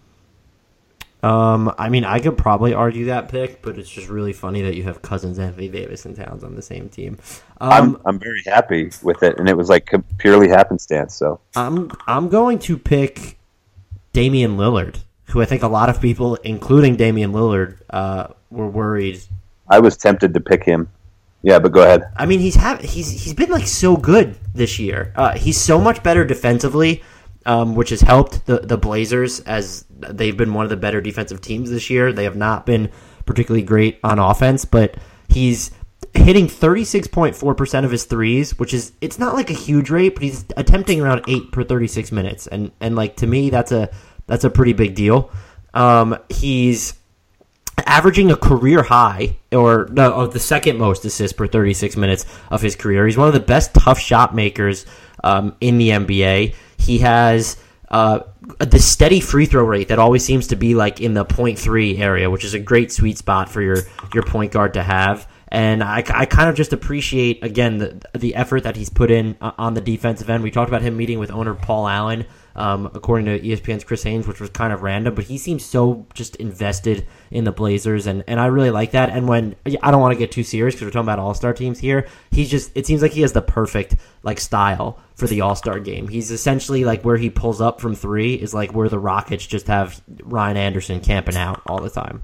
Um, I mean, I could probably argue that pick, but it's just really funny that you have Cousins, Anthony Davis, and Towns on the same team. Um, I'm I'm very happy with it, and it was like purely happenstance. So I'm I'm going to pick Damian Lillard, who I think a lot of people, including Damian Lillard, uh, were worried. I was tempted to pick him. Yeah, but go ahead. I mean, he's have he's he's been like so good this year. Uh, he's so much better defensively. Um, which has helped the, the Blazers as they've been one of the better defensive teams this year. They have not been particularly great on offense, but he's hitting thirty-six point four percent of his threes, which is, it's not like a huge rate, but he's attempting around eight per thirty-six minutes. And, and like, to me, that's a, that's a pretty big deal. Um, he's averaging a career high, or no, the second most assists per thirty-six minutes of his career. He's one of the best tough shot makers um, in the N B A. He has uh, the steady free throw rate that always seems to be like in the point three area, which is a great sweet spot for your, your point guard to have. And I, I kind of just appreciate, again, the the effort that he's put in on the defensive end. We talked about him meeting with owner Paul Allen, um, according to E S P N's Chris Haynes, which was kind of random, but he seems so just invested in the Blazers, and, and I really like that. And when, I don't want to get too serious because we're talking about all-star teams here, he's just, it seems like he has the perfect like style for the all-star game. He's essentially like where he pulls up from three is like where the Rockets just have Ryan Anderson camping out all the time.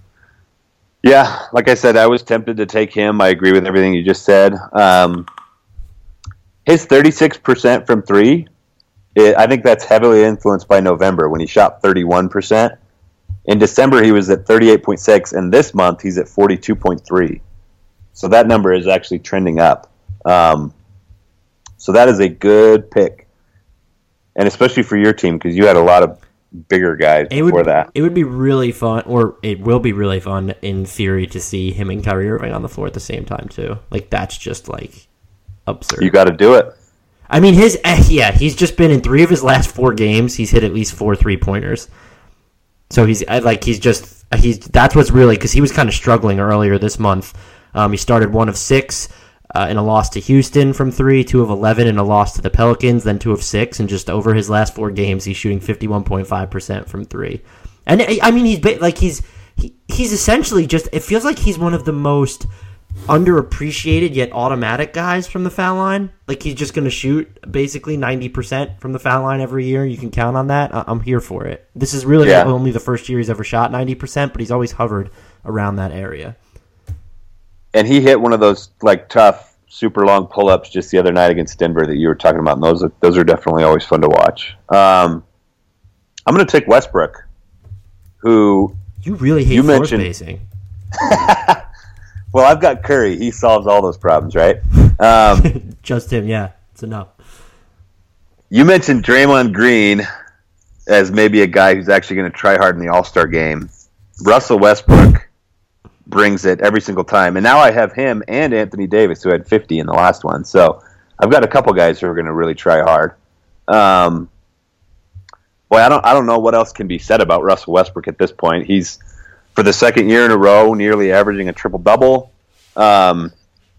Yeah, like I said, I was tempted to take him. I agree with everything you just said. Um, his thirty-six percent from three, it, I think that's heavily influenced by November when he shot thirty-one percent. In December, he was at thirty-eight point six, and this month he's at forty-two point three. So that number is actually trending up. Um, so that is a good pick, and especially for your team because you had a lot of bigger guys it before would, that. It would be really fun, or it will be really fun in theory to see him and Kyrie Irving on the floor at the same time too. Like that's just like absurd. You got to do it. I mean, his eh, yeah, he's just been in three of his last four games. He's hit at least four three pointers. So he's like he's just he's that's what's really because he was kind of struggling earlier this month Um, he started one of six uh, in a loss to Houston from three, two of eleven in a loss to the Pelicans, then two of six, and just over his last four games, he's shooting fifty-one point five percent from three. And I mean, he's like he's he, he's essentially just. It feels like he's one of the most underappreciated yet automatic guys from the foul line. Like he's just going to shoot basically ninety percent from the foul line every year. You can count on that. I'm here for it. This is really yeah. only the first year he's ever shot ninety percent, but he's always hovered around that area. And he hit one of those like tough, super long pull-ups just the other night against Denver that you were talking about. And those are, those are definitely always fun to watch. Um, I'm going to take Westbrook, who you really hate you floor mentioned. Spacing. Well, I've got Curry. He solves all those problems, right? Um, Just him, yeah. It's enough. You mentioned Draymond Green as maybe a guy who's actually going to try hard in the All-Star game. Russell Westbrook brings it every single time. And now I have him and Anthony Davis, who had fifty in the last one. So I've got a couple guys who are going to really try hard. Um, boy, I don't, I don't know what else can be said about Russell Westbrook at this point. He's, for the second year in a row, nearly averaging a triple-double. Um,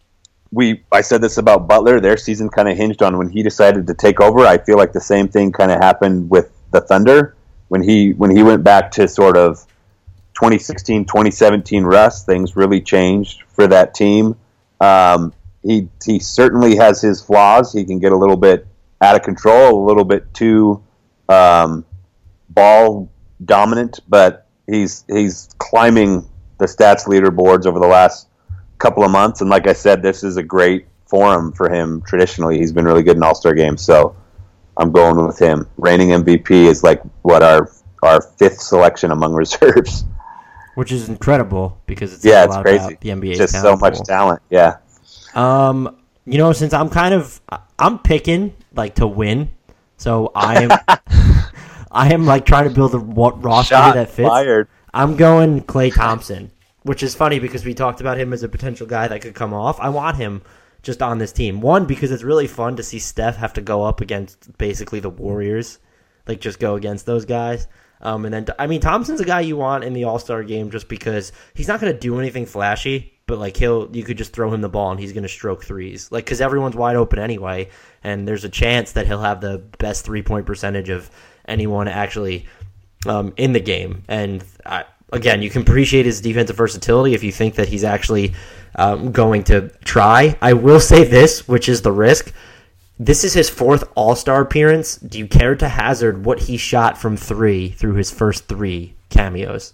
we, I said this about Butler. Their season kind of hinged on when he decided to take over. I feel like the same thing kind of happened with the Thunder when he when he went back to sort of twenty sixteen, twenty seventeen Russ. Things really changed for that team. Um, he he certainly has his flaws. He can get a little bit out of control, a little bit too um, ball dominant, but he's he's climbing the stats leaderboards over the last couple of months. And like I said, this is a great forum for him. Traditionally, he's been really good in All-Star games, so I'm going with him. Reigning M V P is like what our our fifth selection among reserves, which is incredible because it's yeah, a it's lot crazy. About the N B A's just so much pool. talent. Yeah. Um, you know, since I'm kind of I'm picking like to win, so I am I am like trying to build a what roster Shot that fits. Fired. I'm going Klay Thompson, which is funny because we talked about him as a potential guy that could come off. I want him just on this team. One, because it's really fun to see Steph have to go up against basically the Warriors, like just go against those guys. Um, and then, I mean, Thompson's a guy you want in the All-Star game just because he's not going to do anything flashy, but like he'll, you could just throw him the ball and he's going to stroke threes, like because everyone's wide open anyway, and there's a chance that he'll have the best three-point percentage of anyone actually um, in the game. And I, again, you can appreciate his defensive versatility if you think that he's actually um, going to try. I will say this, which is the risk. This is his fourth All-Star appearance. Do you care to hazard what he shot from three through his first three cameos?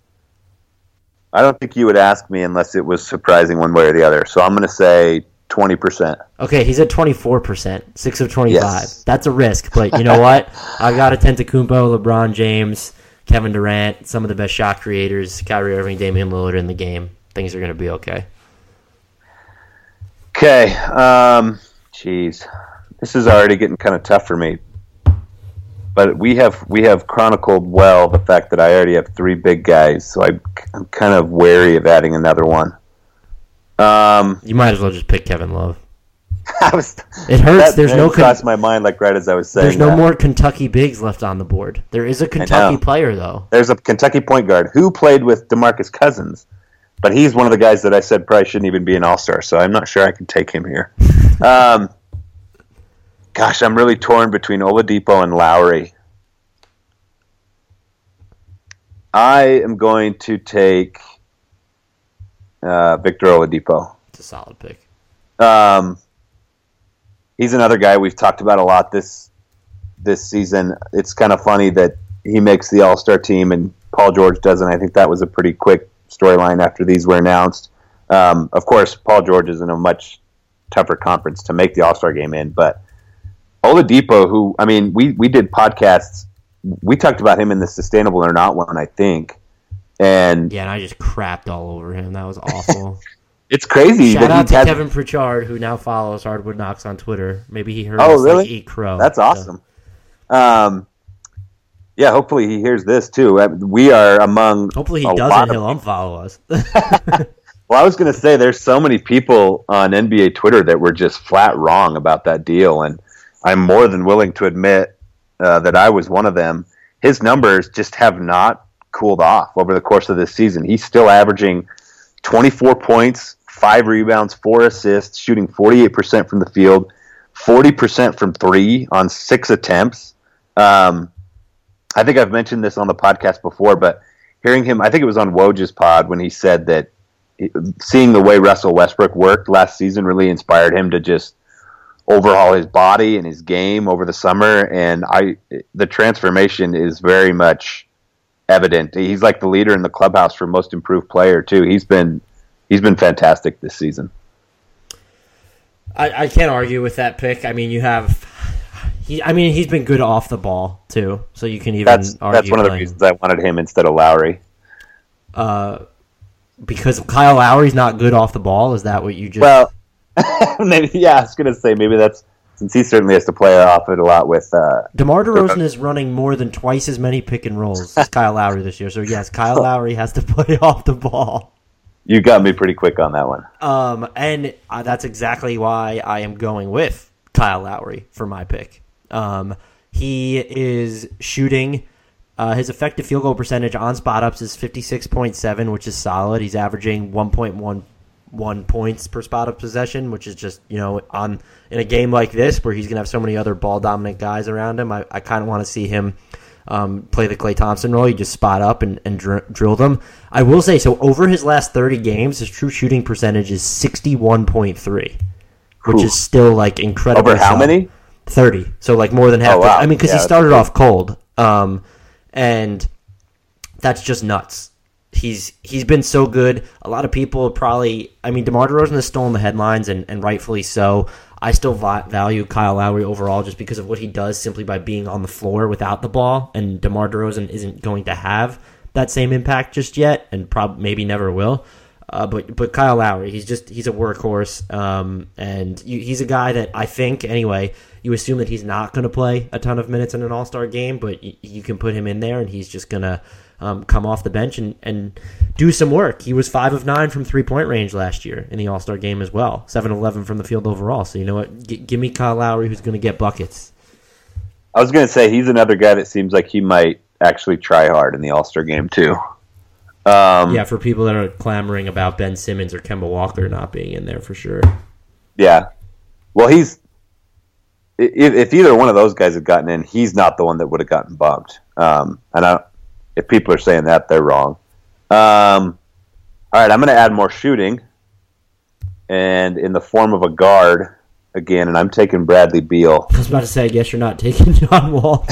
I don't think you would ask me unless it was surprising one way or the other. So I'm going to say twenty percent. Okay, he's at twenty-four percent, six of twenty-five. Yes. That's a risk, but you know what? I got Antetokounmpo, LeBron James, Kevin Durant, some of the best shot creators, Kyrie Irving, Damian Lillard in the game. Things are going to be okay. Okay. Um, jeez. This is already getting kind of tough for me. But we have we have chronicled well the fact that I already have three big guys, so I, I'm kind of wary of adding another one. Um, you might as well just pick Kevin Love. I was, it hurts. That There's no crossed my mind like right as I was saying. There's no that. more Kentucky bigs left on the board. There is a Kentucky player though. There's a Kentucky point guard who played with DeMarcus Cousins, but he's one of the guys that I said probably shouldn't even be an All-Star. So I'm not sure I can take him here. um, gosh, I'm really torn between Oladipo and Lowry. I am going to take uh, Victor Oladipo. It's a solid pick. Um, he's another guy we've talked about a lot this this season. It's kind of funny that he makes the All-Star team and Paul George doesn't. I think that was a pretty quick storyline after these were announced. Um, of course, Paul George is in a much tougher conference to make the All-Star game in, but Oladipo, who, I mean, we, we did podcasts. We talked about him in the Sustainable or Not one, I think. And yeah, and I just crapped all over him. That was awful. It's crazy. Shout that out to has... Kevin Pritchard, who now follows Hardwood Knocks on Twitter. Maybe he heard oh, us really? like, eat crow. That's awesome. So. Um, yeah, hopefully he hears this too. We are among. Hopefully he a doesn't. lot of... He'll unfollow us. Well, I was going to say there's so many people on N B A Twitter that were just flat wrong about that deal, and I'm more than willing to admit uh, that I was one of them. His numbers just have not cooled off over the course of this season. He's still averaging twenty-four points, five rebounds, four assists, shooting forty-eight percent from the field, forty percent from three on six attempts. Um, I think I've mentioned this on the podcast before, but hearing him, I think it was on Woj's pod when he said that seeing the way Russell Westbrook worked last season really inspired him to just overhaul his body and his game over the summer. And I, the transformation is very much evident. He's like the leader in the clubhouse for most improved player too. He's been, he's been fantastic this season. I, I can't argue with that pick. I mean, you have, he, I mean, he's been good off the ball too. So you can even that's, argue that's one of the playing. reasons I wanted him instead of Lowry. Uh, because Kyle Lowry's not good off the ball. Is that what you just? Well, maybe, yeah, I was going to say maybe that's since he certainly has to play off it a lot with. Uh, DeMar DeRozan is running more than twice as many pick and rolls as Kyle Lowry this year. So yes, Kyle Lowry has to play off the ball. You got me pretty quick on that one. Um, and uh, that's exactly why I am going with Kyle Lowry for my pick. Um, he is shooting. Uh, his effective field goal percentage on spot ups is fifty-six point seven, which is solid. He's averaging one point one one points per spot up possession, which is just, you know, on in a game like this where he's going to have so many other ball dominant guys around him. I, I kind of want to see him um, play the Klay Thompson role. You just spot up and, and dr- drill them. I will say, so over his last thirty games, his true shooting percentage is sixty-one point three, which Ooh. is still like incredible. Over how solid. many? thirty. So like more than half. Oh, wow. I mean, because yeah, he started off cold. Um, and that's just nuts. He's he's been so good. A lot of people probably, I mean, DeMar DeRozan has stolen the headlines, and, and rightfully so. I still vi- value Kyle Lowry overall just because of what he does simply by being on the floor without the ball, and DeMar DeRozan isn't going to have that same impact just yet, and prob- maybe never will. Uh, but but Kyle Lowry, he's just he's a workhorse, um, and you, he's a guy that I think anyway. You assume that he's not going to play a ton of minutes in an All-Star game, but y- you can put him in there, and he's just going to um, come off the bench and, and do some work. He was five of nine from three-point range last year in the All-Star game as well, seven of eleven from the field overall. So you know what? G- give me Kyle Lowry, who's going to get buckets. I was going to say he's another guy that seems like he might actually try hard in the All-Star game too. Um, yeah, for people that are clamoring about Ben Simmons or Kemba Walker not being in there for sure. Yeah. Well, he's if, if either one of those guys had gotten in, he's not the one that would have gotten bumped. Um, and I, if people are saying that, they're wrong. Um, all right, I'm going to add more shooting, and in the form of a guard again, and I'm taking Bradley Beal. I was about to say, I guess you're not taking John Wall.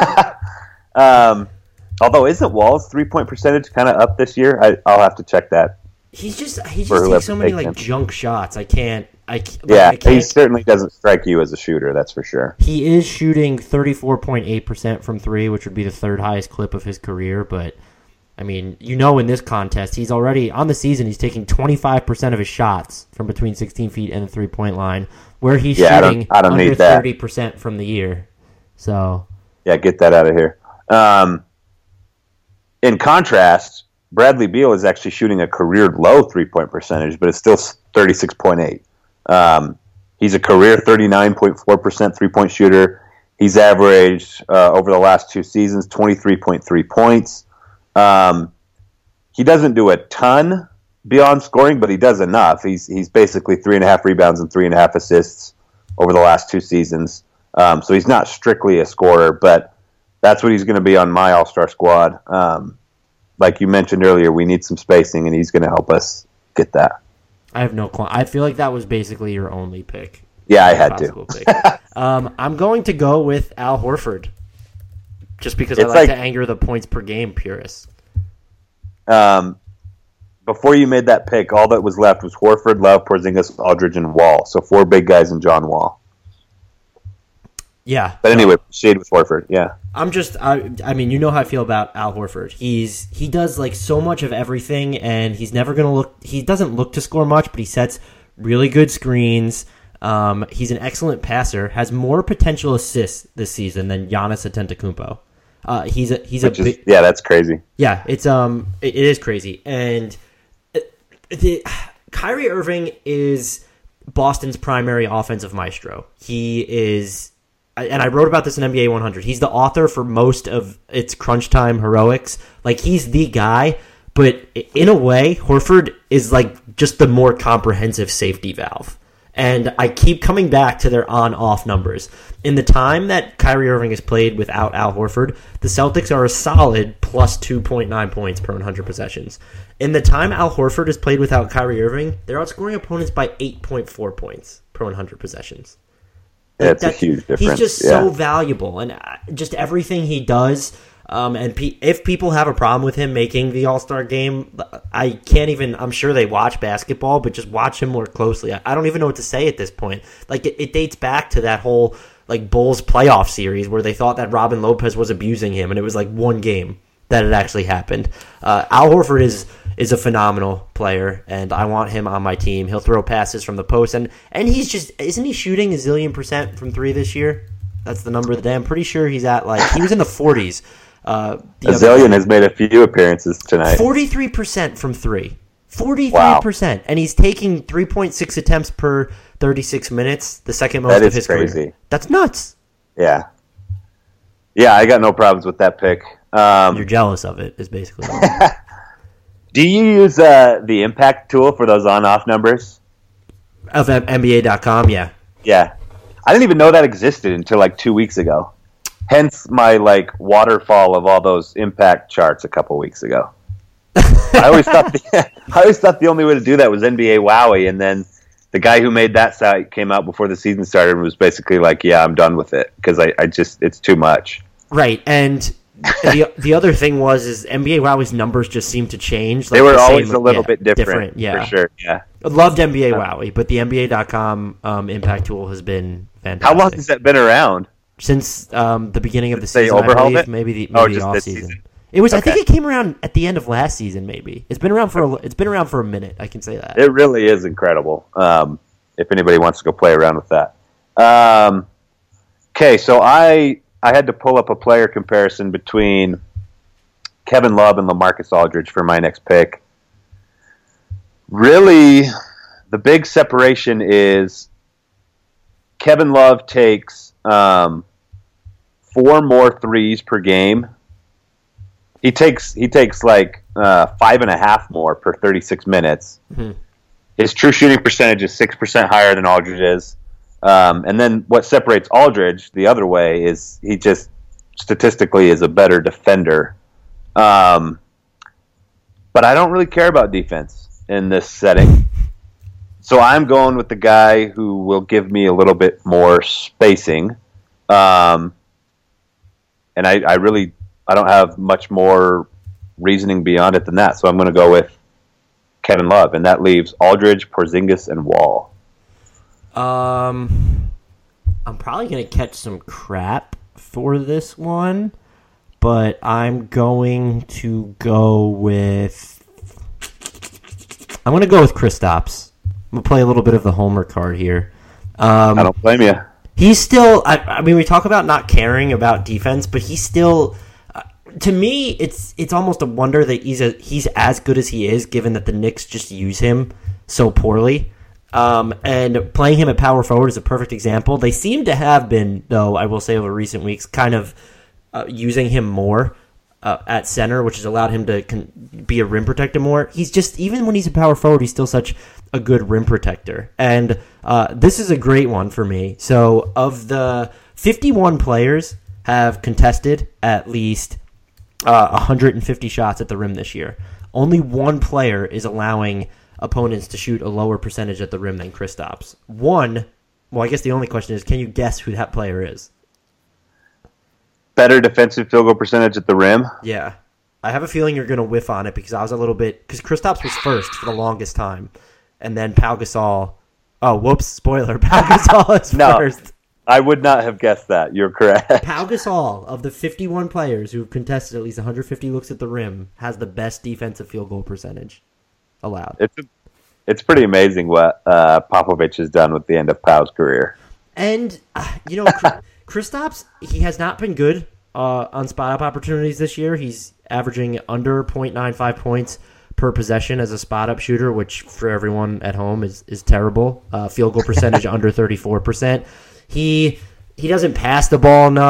um, although, isn't Wall's three-point percentage kind of up this year? I, I'll have to check that. He's just he For just takes so many takes like him. junk shots. I can't. I like, Yeah, I can't. he certainly doesn't strike you as a shooter, that's for sure. He is shooting thirty-four point eight percent from three, which would be the third highest clip of his career. But, I mean, you know in this contest, he's already, on the season, he's taking twenty-five percent of his shots from between sixteen feet and the three-point line, where he's Yeah, I don't- shooting I don't under need that. thirty percent from the year. So, Yeah, get that out of here. Um, in contrast, Bradley Beal is actually shooting a career low three-point percentage, but it's still thirty-six point eight. Um, he's a career thirty-nine point four percent three-point shooter. He's averaged uh, over the last two seasons twenty-three point three points. Um, he doesn't do a ton beyond scoring, but he does enough. He's he's basically three and a half rebounds and three and a half assists over the last two seasons. Um, so he's not strictly a scorer, but that's what he's going to be on my All-Star squad. Um, like you mentioned earlier, we need some spacing, and he's going to help us get that. I have no qual- I feel like that was basically your only pick. Yeah, I had Possible to. pick. um, I'm going to go with Al Horford, just because I It's like, like- to anger the points per game purists. Um, before you made that pick, all that was left was Horford, Love, Porzingis, Aldridge, and Wall. So four big guys and John Wall. Yeah. But so anyway, proceed with Horford. Yeah. I'm just, I, I mean, you know how I feel about Al Horford. He's he does like so much of everything, and he's never going to look, he doesn't look to score much, but he sets really good screens. Um, he's an excellent passer, has more potential assists this season than Giannis Antetokounmpo. Uh, he's a, he's Which a is, big, yeah, that's crazy. Yeah, it's um, it, it is crazy, and it, the, Kyrie Irving is Boston's primary offensive maestro. He is, and I wrote about this in N B A one hundred. He's the author for most of its crunch time heroics. Like he's the guy, But in a way, Horford is like just the more comprehensive safety valve. And I keep coming back to their on-off numbers. In the time that Kyrie Irving has played without Al Horford, the Celtics are a solid plus two point nine points per one hundred possessions. In the time Al Horford has played without Kyrie Irving, they're outscoring opponents by eight point four points per one hundred possessions. Like that's, that's a huge difference. He's just yeah. so valuable. And just everything he does... Um, and pe- if people have a problem with him making the All-Star game, I can't even, I'm sure they watch basketball, but just watch him more closely. I, I don't even know what to say at this point. Like, it, it dates back to that whole, like, Bulls playoff series where they thought that Robin Lopez was abusing him, and it was, like, one game that it actually happened. Uh, Al Horford is is a phenomenal player, and I want him on my team. He'll throw passes from the post, and, and he's just, isn't he shooting a zillion percent from three this year? That's the number of the day. I'm pretty sure he's at, like, he was in the forties. Uh, Azalian has made a few appearances tonight. forty-three percent from three. forty-three percent. Wow. And he's taking three point six attempts per thirty-six minutes, the second most that of his crazy. career. That's nuts. Yeah. Yeah, I got no problems with that pick. Um, You're jealous of it, is basically Do you use uh, the impact tool for those on-off numbers? Of N B A dot com, yeah. Yeah. I didn't even know that existed until like two weeks ago. Hence my like waterfall of all those impact charts a couple weeks ago. I always thought the, I always thought the only way to do that was N B A Wowie, and then the guy who made that site came out before the season started and was basically like, "Yeah, I'm done with it because I, I just it's too much." Right, and the the other thing was is N B A Wowie's numbers just seemed to change. Like they were the always same, a little yeah, bit different, different, yeah, for sure. Yeah, I loved N B A Wowie, but the N B A dot com um, impact tool has been fantastic. How long has that been around? Since um, the beginning of the They season, overhauled I believe, it? maybe the Oh, maybe just the off this season. season. It was. Okay. I think it came around at the end of last season. Maybe it's been around for. A, it's been around for a minute. I can say that. It really is incredible. Um, if anybody wants to go play around with that. Um, okay, so I I had to pull up a player comparison between Kevin Love and LaMarcus Aldridge for my next pick. Really, the big separation is Kevin Love takes um, four more threes per game. He takes he takes like uh, five and a half more per thirty-six minutes. Mm-hmm. His true shooting percentage is six percent higher than Aldridge's. Um, and then what separates Aldridge the other way is he just statistically is a better defender. Um, but I don't really care about defense in this setting. So I'm going with the guy who will give me a little bit more spacing. Um, and I, I really I don't have much more reasoning beyond it than that. So I'm going to go with Kevin Love, and that leaves Aldridge, Porzingis, and Wall. Um, I'm probably going to catch some crap for this one, but I'm going to go with... I'm going to go with Kristaps. I'm going to play a little bit of the homer card here. Um, I don't blame you. He's still... I, I mean, we talk about not caring about defense, but he's still... To me, it's it's almost a wonder that he's a, he's as good as he is, given that the Knicks just use him so poorly. Um, and playing him at power forward is a perfect example. They seem to have been, though, I will say over recent weeks, kind of uh, using him more uh, at center, which has allowed him to con- be a rim protector more. He's just, even when he's a power forward, he's still such a good rim protector. And uh, this is a great one for me. So of the fifty-one players have contested at least Uh, one hundred fifty shots at the rim this year. Only one player is allowing opponents to shoot a lower percentage at the rim than Kristaps. One, well, I guess the only question is, can you guess who that player is? Better defensive field goal percentage at the rim? Yeah. I have a feeling you're going to whiff on it because I was a little bit... Because Kristaps was first for the longest time. And then Pau Gasol... Oh, whoops, spoiler. Pau Gasol is no. first. I would not have guessed that. You're correct. Pau Gasol, of the fifty-one players who've contested at least one hundred fifty looks at the rim, has the best defensive field goal percentage allowed. It's a, it's pretty amazing what uh, Popovich has done with the end of Pau's career. And, uh, you know, Kristaps, he has not been good uh, on spot-up opportunities this year. He's averaging under zero point nine five points per possession as a spot-up shooter, which for everyone at home is, is terrible. Uh, field goal percentage under thirty-four percent. He he doesn't pass the ball enough.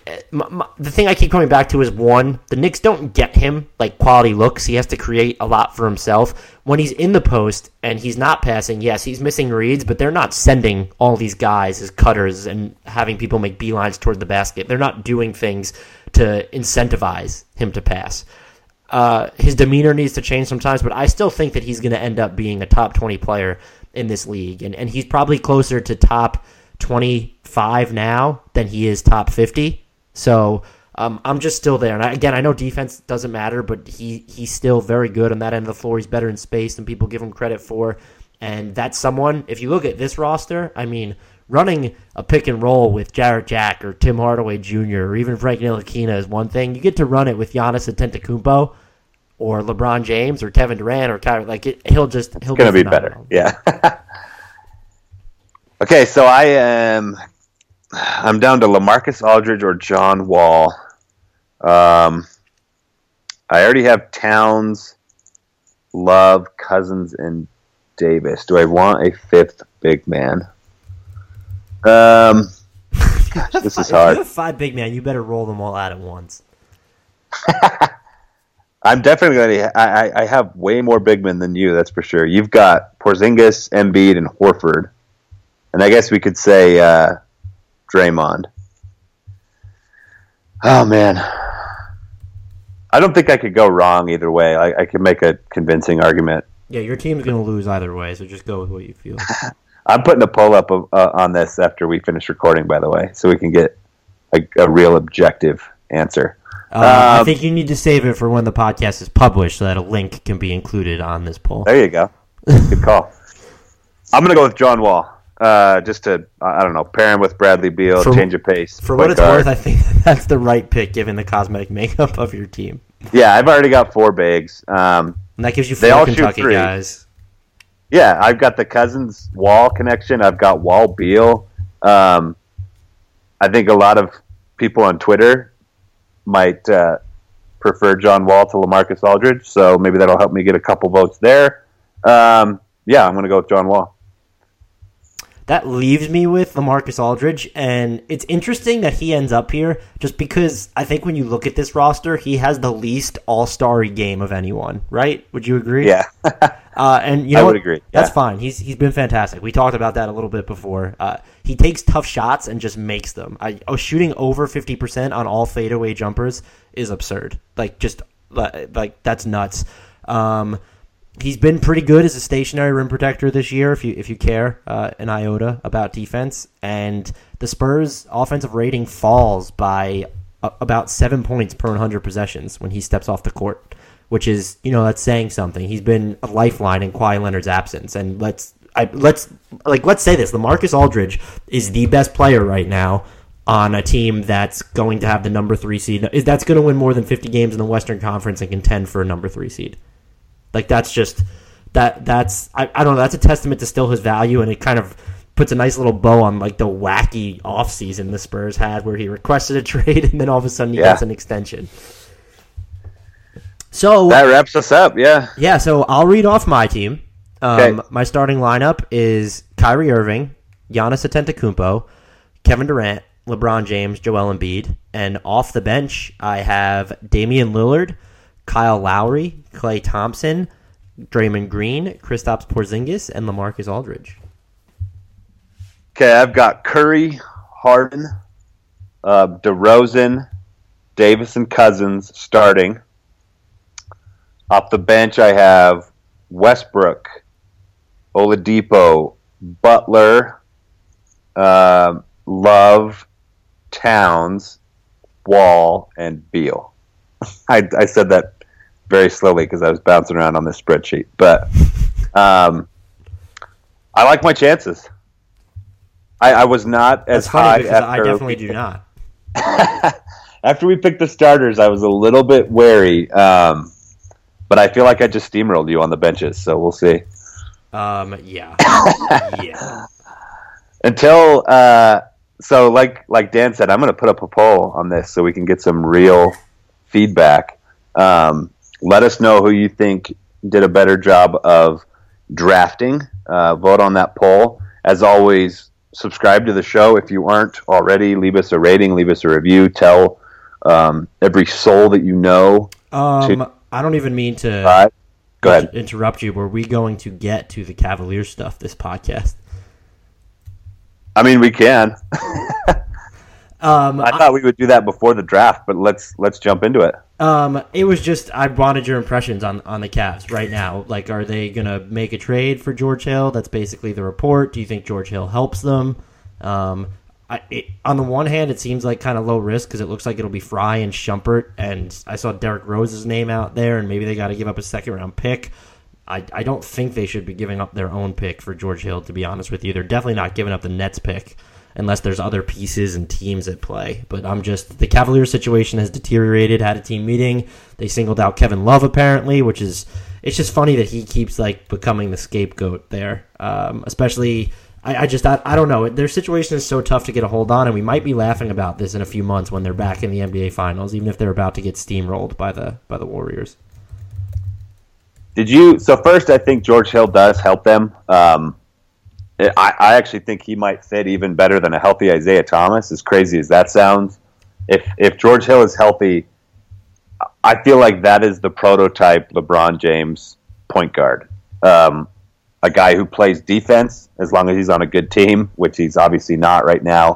my, my, the thing I keep coming back to is, one, the Knicks don't get him like quality looks. He has to create a lot for himself. When he's in the post and he's not passing, yes, he's missing reads, but they're not sending all these guys as cutters and having people make beelines toward the basket. They're not doing things to incentivize him to pass. Uh, his demeanor needs to change sometimes, but I still think that he's going to end up being a top twenty player in this league, and, and he's probably closer to top twenty-five now than he is top fifty. So um, I'm just still there. And I, again, I know defense doesn't matter, but he, he's still very good on that end of the floor. He's better in space than people give him credit for. And that's someone, if you look at this roster, I mean, running a pick and roll with Jarrett Jack or Tim Hardaway Junior or even Frank Ntilikina is one thing. You get to run it with Giannis Antetokounmpo or LeBron James or Kevin Durant or Kyrie. Like it, he'll just he'll it's gonna be, be better. Yeah. Okay, so I am. I'm down to LaMarcus Aldridge or John Wall. Um, I already have Towns, Love, Cousins, and Davis. Do I want a fifth big man? Um, gosh, this is hard. If you have five big men, you better roll them all out at once. I'm definitely going to. I, I have way more big men than you, that's for sure. You've got Porzingis, Embiid, and Horford. And I guess we could say uh, Draymond. Oh, man. I don't think I could go wrong either way. I, I could make a convincing argument. Yeah, your team's going to lose either way, so just go with what you feel. I'm putting a poll up of, uh, on this after we finish recording, by the way, so we can get a, a real objective answer. Uh, um, I think you need to save it for when the podcast is published so that a link can be included on this poll. There you go. Good call. I'm going to go with John Wall. Uh, just to, I don't know, pair him with Bradley Beal, for, change of pace. For what it's guard. worth, I think that's the right pick given the cosmetic makeup of your team. Yeah, I've already got four bigs. Um, and that gives you four Kentucky guys. Yeah, I've got the Cousins Wall connection. I've got Wall Beal. Um, I think a lot of people on Twitter might uh, prefer John Wall to LaMarcus Aldridge, so maybe that'll help me get a couple votes there. Um, yeah, I'm going to go with John Wall. That leaves me with LaMarcus Aldridge, and it's interesting that he ends up here just because I think when you look at this roster, he has the least all-star game of anyone, right? Would you agree? Yeah. uh, and you know I what? would agree. That's yeah. fine. He's He's been fantastic. We talked about that a little bit before. Uh, he takes tough shots and just makes them. I, oh, shooting over fifty percent on all fadeaway jumpers is absurd. Like, just, like, that's nuts. Um He's been pretty good as a stationary rim protector this year, if you if you care uh, an iota about defense. And the Spurs' offensive rating falls by a, about seven points per one hundred possessions when he steps off the court, which is, you know, that's saying something. He's been a lifeline in Kawhi Leonard's absence. And let's I, let's like let's say this: LaMarcus Aldridge is the best player right now on a team that's going to have the number three seed. Is that's going to win more than fifty games in the Western Conference and contend for a number three seed. Like, that's just, that that's, I, I don't know, that's a testament to still his value, and it kind of puts a nice little bow on, like, the wacky offseason the Spurs had where he requested a trade, and then all of a sudden he yeah. gets an extension. So that wraps us up, yeah. Yeah, so I'll read off my team. Um, okay. My starting lineup is Kyrie Irving, Giannis Antetokounmpo, Kevin Durant, LeBron James, Joel Embiid, and off the bench I have Damian Lillard, Kyle Lowry, Klay Thompson, Draymond Green, Kristaps Porzingis, and LaMarcus Aldridge. Okay, I've got Curry, Harden, uh, DeRozan, Davis, and Cousins starting. Off the bench, I have Westbrook, Oladipo, Butler, uh, Love, Towns, Wall, and Beal. I, I said that very slowly because I was bouncing around on this spreadsheet. But um, I like my chances. I, I was not as That's funny high because after I definitely do not. After we picked the starters, I was a little bit wary. Um, but I feel like I just steamrolled you on the benches, so we'll see. Um, yeah. yeah. Until... Uh, so like like Dan said, I'm going to put up a poll on this so we can get some real feedback. Um, let us know who you think did a better job of drafting. Uh, vote on that poll. As always, subscribe to the show if you aren't already. Leave us a rating, leave us a review. Tell um, every soul that you know. Um, to, I don't even mean to uh, go ahead. inter- interrupt you. Were we going to get to the Cavaliers stuff this podcast? I mean, we can. um, I thought we would do that before the draft, but let's let's jump into it. Um, it was just I wanted your impressions on, on the Cavs right now. Like, are they gonna make a trade for George Hill? That's basically the report. Do you think George Hill helps them? Um, I, it, on the one hand, it seems like kind of low risk because it looks like it'll be Fry and Shumpert, and I saw Derrick Rose's name out there, and maybe they got to give up a second round pick. I, I don't think they should be giving up their own pick for George Hill, to be honest with you. They're definitely not giving up the Nets pick unless there's other pieces and teams at play. But I'm just, the Cavaliers situation has deteriorated, had a team meeting. They singled out Kevin Love, apparently, which is, it's just funny that he keeps, like, becoming the scapegoat there. Um, especially, I, I just, I, I don't know. Their situation is so tough to get a hold on, and we might be laughing about this in a few months when they're back in the N B A Finals, even if they're about to get steamrolled by the by the Warriors. Did you, so first, I think George Hill does help them. Um, I, I actually think he might fit even better than a healthy Isaiah Thomas, as crazy as that sounds. If if George Hill is healthy, I feel like that is the prototype LeBron James point guard. Um, a guy who plays defense as long as he's on a good team, which he's obviously not right now.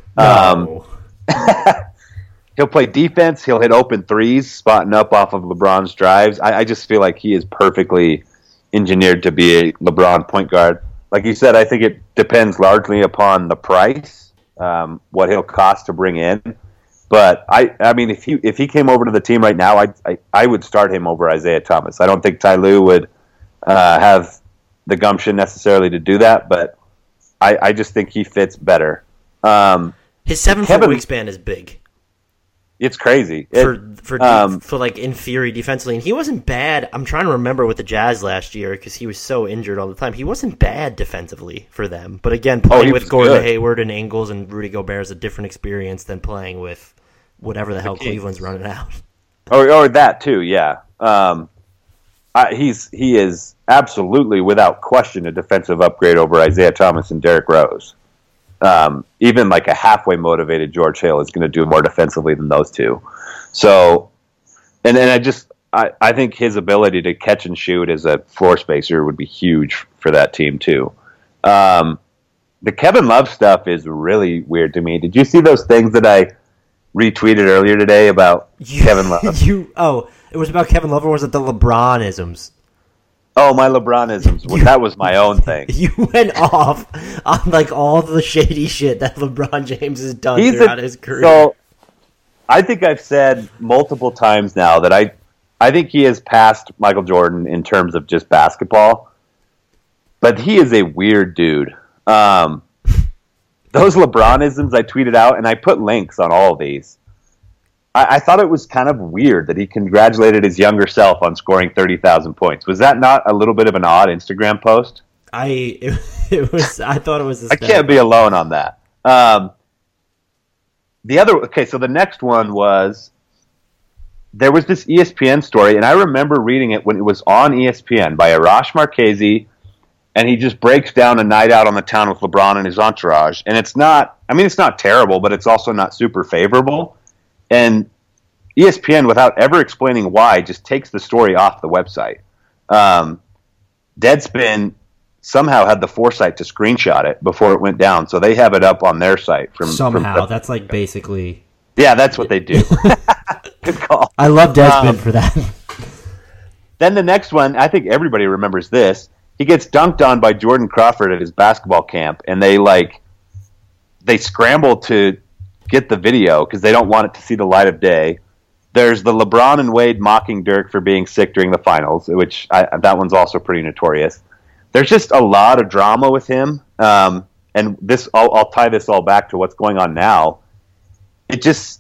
No. Um, he'll play defense. He'll hit open threes, spotting up off of LeBron's drives. I, I just feel like he is perfectly engineered to be a LeBron point guard. Like you said, I think it depends largely upon the price, um, what he'll cost to bring in. But I, I mean, if he if he came over to the team right now, I I, I would start him over Isaiah Thomas. I don't think Ty Lue would uh, have the gumption necessarily to do that, but I, I just think he fits better. Um, His seven foot wingspan is big. It's crazy for it, for um, for like in theory defensively, and he wasn't bad. I'm trying to remember with the Jazz last year because he was so injured all the time. He wasn't bad defensively for them, but again, playing oh, with Gordon good. Hayward and Ingles and Rudy Gobert is a different experience than playing with whatever the, the hell Kings. Cleveland's running out. Or or that too, yeah. Um, I, he's he is absolutely without question a defensive upgrade over Isaiah Thomas and Derrick Rose. Um, even like a halfway motivated George Hill is going to do more defensively than those two. So, and then I just, I, I think his ability to catch and shoot as a floor spacer would be huge for that team too. Um, the Kevin Love stuff is really weird to me. Did you see those things that I retweeted earlier today about you, Kevin Love? You, oh, it was about Kevin Love, or was it the LeBron-isms? Oh, my LeBronisms. Well, that was my own thing. You went off on like all the shady shit that LeBron James has done He's throughout a, his career. So, I think I've said multiple times now that I, I think he has passed Michael Jordan in terms of just basketball. But he is a weird dude. Um, those LeBronisms I tweeted out, and I put links on all of these. I thought it was kind of weird that he congratulated his younger self on scoring thirty thousand points. Was that not a little bit of an odd Instagram post? I it, it was. I thought it was. I can't be alone on that. Um, the other okay, so the next one was there was this E S P N story, and I remember reading it when it was on E S P N by Arash Markazi, and he just breaks down a night out on the town with LeBron and his entourage. And it's not. I mean, it's not terrible, but it's also not super favorable. And E S P N, without ever explaining why, just takes the story off the website. Um, Deadspin somehow had the foresight to screenshot it before it went down, so they have it up on their site. From Somehow. From, that's like basically... Yeah, that's what they do. Good call. I love Deadspin um, for that. Then the next one, I think everybody remembers this. He gets dunked on by Jordan Crawford at his basketball camp, and they like they scramble to get the video because they don't want it to see the light of day. There's the LeBron and Wade mocking Dirk for being sick during the finals, which I, that one's also pretty notorious. There's just a lot of drama with him, um, and this I'll, I'll tie this all back to what's going on now. It just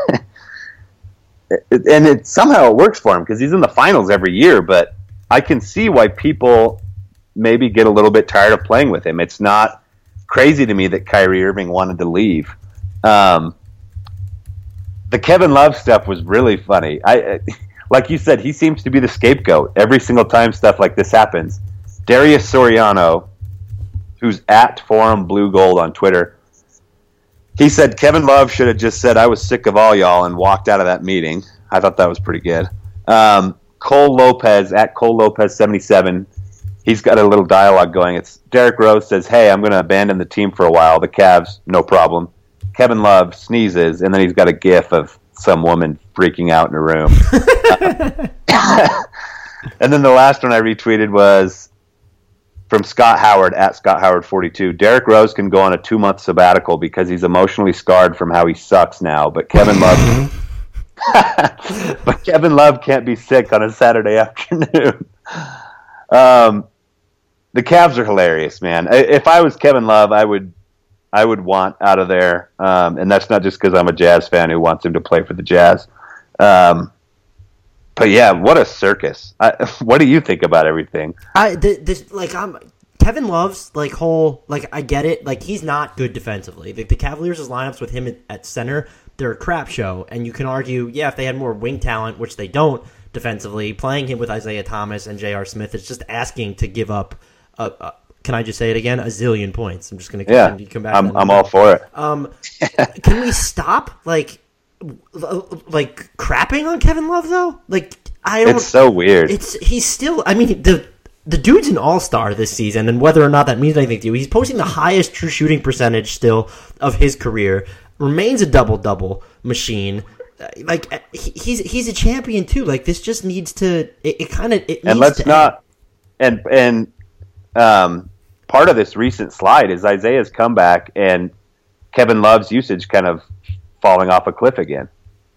and it somehow it works for him because he's in the finals every year, but I can see why people maybe get a little bit tired of playing with him. It's not crazy to me that Kyrie Irving wanted to leave. Um, the Kevin Love stuff was really funny. I, like you said, he seems to be the scapegoat every single time stuff like this happens. Darius Soriano, who's at Forum Blue Gold on Twitter. He said Kevin Love should have just said, "I was sick of all y'all," and walked out of that meeting. I thought that was pretty good. Um, Cole Lopez, at Cole Lopez seventy-seven, he's got a little dialogue going. It's Derrick Rose says, "Hey, I'm going to abandon the team for a while. The Cavs, no problem." Kevin Love sneezes, and then he's got a gif of some woman freaking out in a room. And then the last one I retweeted was from Scott Howard, at Scott Howard forty-two. Derrick Rose can go on a two-month sabbatical because he's emotionally scarred from how he sucks now, but Kevin Love... but Kevin Love can't be sick on a Saturday afternoon. Um, the Cavs are hilarious, man. If I was Kevin Love, I would... I would want out of there, um, and that's not just because I'm a Jazz fan who wants him to play for the Jazz. Um, but yeah, what a circus! I, what do you think about everything? I this like I'm Kevin Love's like whole like I get it. Like he's not good defensively. The, the Cavaliers' lineups with him at, at center, they're a crap show, and you can argue, yeah, if they had more wing talent, which they don't defensively, playing him with Isaiah Thomas and J R. Smith is just asking to give up a. a Can I just say it again? A zillion points. I'm just going to yeah, come back. I'm, I'm all for it. Um, can we stop like like crapping on Kevin Love though? Like I don't. It's so weird. It's he's still. I mean the the dude's an all-star this season, and whether or not that means anything to you, he's posting the highest true shooting percentage still of his career. Remains a double double machine. Like he's he's a champion too. Like this just needs to. It, it kind of. And let's not. End. And and um. part of this recent slide is Isaiah's comeback and Kevin Love's usage kind of falling off a cliff again.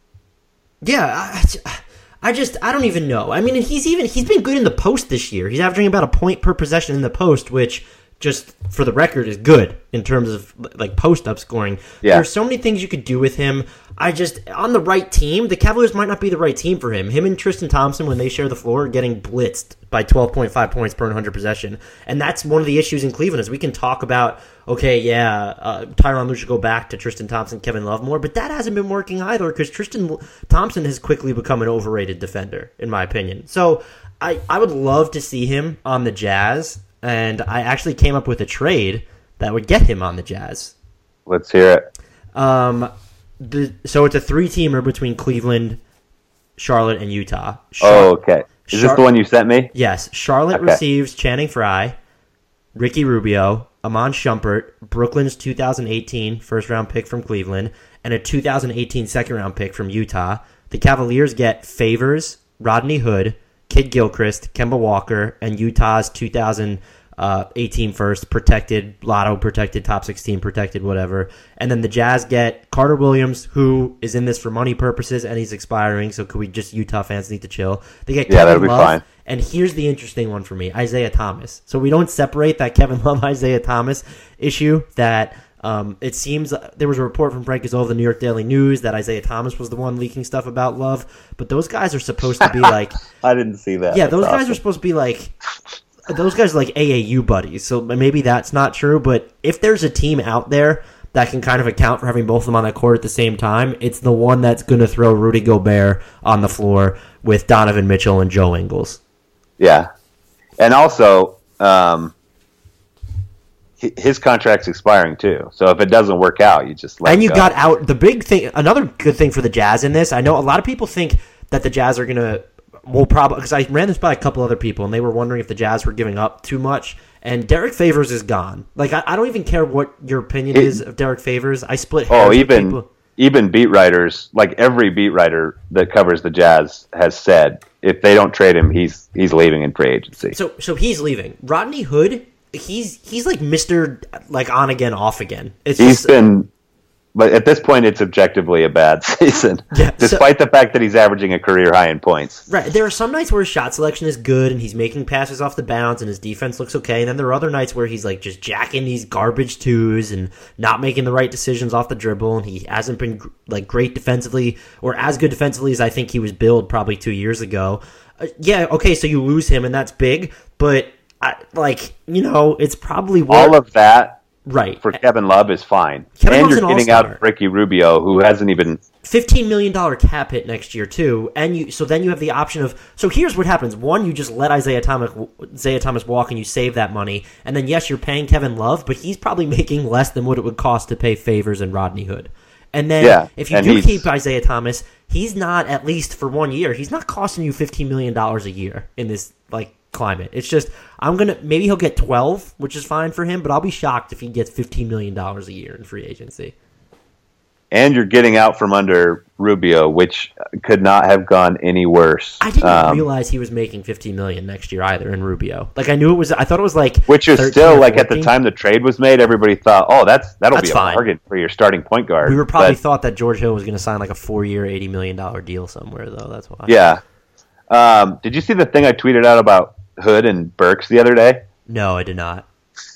Yeah, I, I just I don't even know. I mean, he's even he's been good in the post this year. He's averaging about a point per possession in the post, which just for the record is good in terms of like post up scoring. Yeah. There's so many things you could do with him. I just on the right team, the Cavaliers might not be the right team for him. Him and Tristan Thompson, when they share the floor, are getting blitzed by twelve point five points per one hundred possession, and that's one of the issues in Cleveland. Is we can talk about okay, yeah, uh, Tyronn Lue should go back to Tristan Thompson, Kevin Love more, but that hasn't been working either because Tristan Thompson has quickly become an overrated defender, in my opinion. So I I would love to see him on the Jazz. And I actually came up with a trade that would get him on the Jazz. Let's hear it. Um, the, so it's a three-teamer between Cleveland, Charlotte, and Utah. Char- oh, okay. Is Char- this the one you sent me? Yes. Charlotte okay. receives Channing Frye, Ricky Rubio, Amon Shumpert, Brooklyn's two thousand eighteen first-round pick from Cleveland, and a two thousand eighteen second-round pick from Utah. The Cavaliers get Favors, Rodney Hood, Kid Gilchrist, Kemba Walker, and Utah's two thousand eighteen first, protected, lotto protected, top sixteen protected, whatever. And then the Jazz get Carter Williams, who is in this for money purposes, and he's expiring, so could we just, Utah fans need to chill. They get yeah, Kevin that'll be Love, fine. And here's the interesting one for me, Isaiah Thomas. So we don't separate that Kevin Love, Isaiah Thomas issue that... Um, it seems there was a report from Frank Gazzola of the New York Daily News that Isaiah Thomas was the one leaking stuff about Love, but those guys are supposed to be like... I didn't see that. Yeah, those that's guys awesome. are supposed to be like... Those guys are like A A U buddies, so maybe that's not true, but if there's a team out there that can kind of account for having both of them on that court at the same time, it's the one that's going to throw Rudy Gobert on the floor with Donovan Mitchell and Joe Ingles. Yeah. And also... Um, his contract's expiring too, so if it doesn't work out, you just let and you go. got out the big thing. Another good thing for the Jazz in this, I know a lot of people think that the Jazz are gonna will probably because I ran this by a couple other people and they were wondering if the Jazz were giving up too much. And Derek Favors is gone. Like I, I don't even care what your opinion it, is of Derek Favors. I split. Oh, even even beat writers, like every beat writer that covers the Jazz has said, if they don't trade him, he's he's leaving in free agency. So so he's leaving. Rodney Hood. He's he's like Mister like on again off again. It's he's just, been, but at this point, it's objectively a bad season. Yeah, despite so, the fact that he's averaging a career high in points. Right. There are some nights where his shot selection is good and he's making passes off the bounce and his defense looks okay. And then there are other nights where he's like just jacking these garbage twos and not making the right decisions off the dribble. And he hasn't been like great defensively or as good defensively as I think he was billed probably two years ago. Uh, yeah. Okay. So you lose him and that's big, but. I, like, you know, it's probably worth... all of that right. for Kevin Love is fine. Kevin and Love's you're an getting all-star. out Ricky Rubio, who hasn't even fifteen million dollars cap hit next year too, and you so then you have the option of so here's what happens: one, you just let Isaiah Thomas Isaiah Thomas walk and you save that money, and then yes, you're paying Kevin Love, but he's probably making less than what it would cost to pay Favors and Rodney Hood. And then yeah, if you do keep Isaiah Thomas, he's not, at least for one year, he's not costing you fifteen million dollars a year in this like climate. It's just I'm gonna maybe he'll get twelve, which is fine for him, but I'll be shocked if he gets fifteen million dollars a year in free agency. And you're getting out from under Rubio, which could not have gone any worse. I didn't um, realize he was making fifteen million dollars next year either in Rubio. Like I knew it was. I thought it was like which is still like at the time the trade was made, everybody thought, oh, that's that'll that's be a fine. bargain for your starting point guard. We were probably but, thought that George Hill was going to sign like a four-year, eighty million dollars deal somewhere though. That's why. Yeah. Um, did you see the thing I tweeted out about Hood and Burks the other day? No, I did not.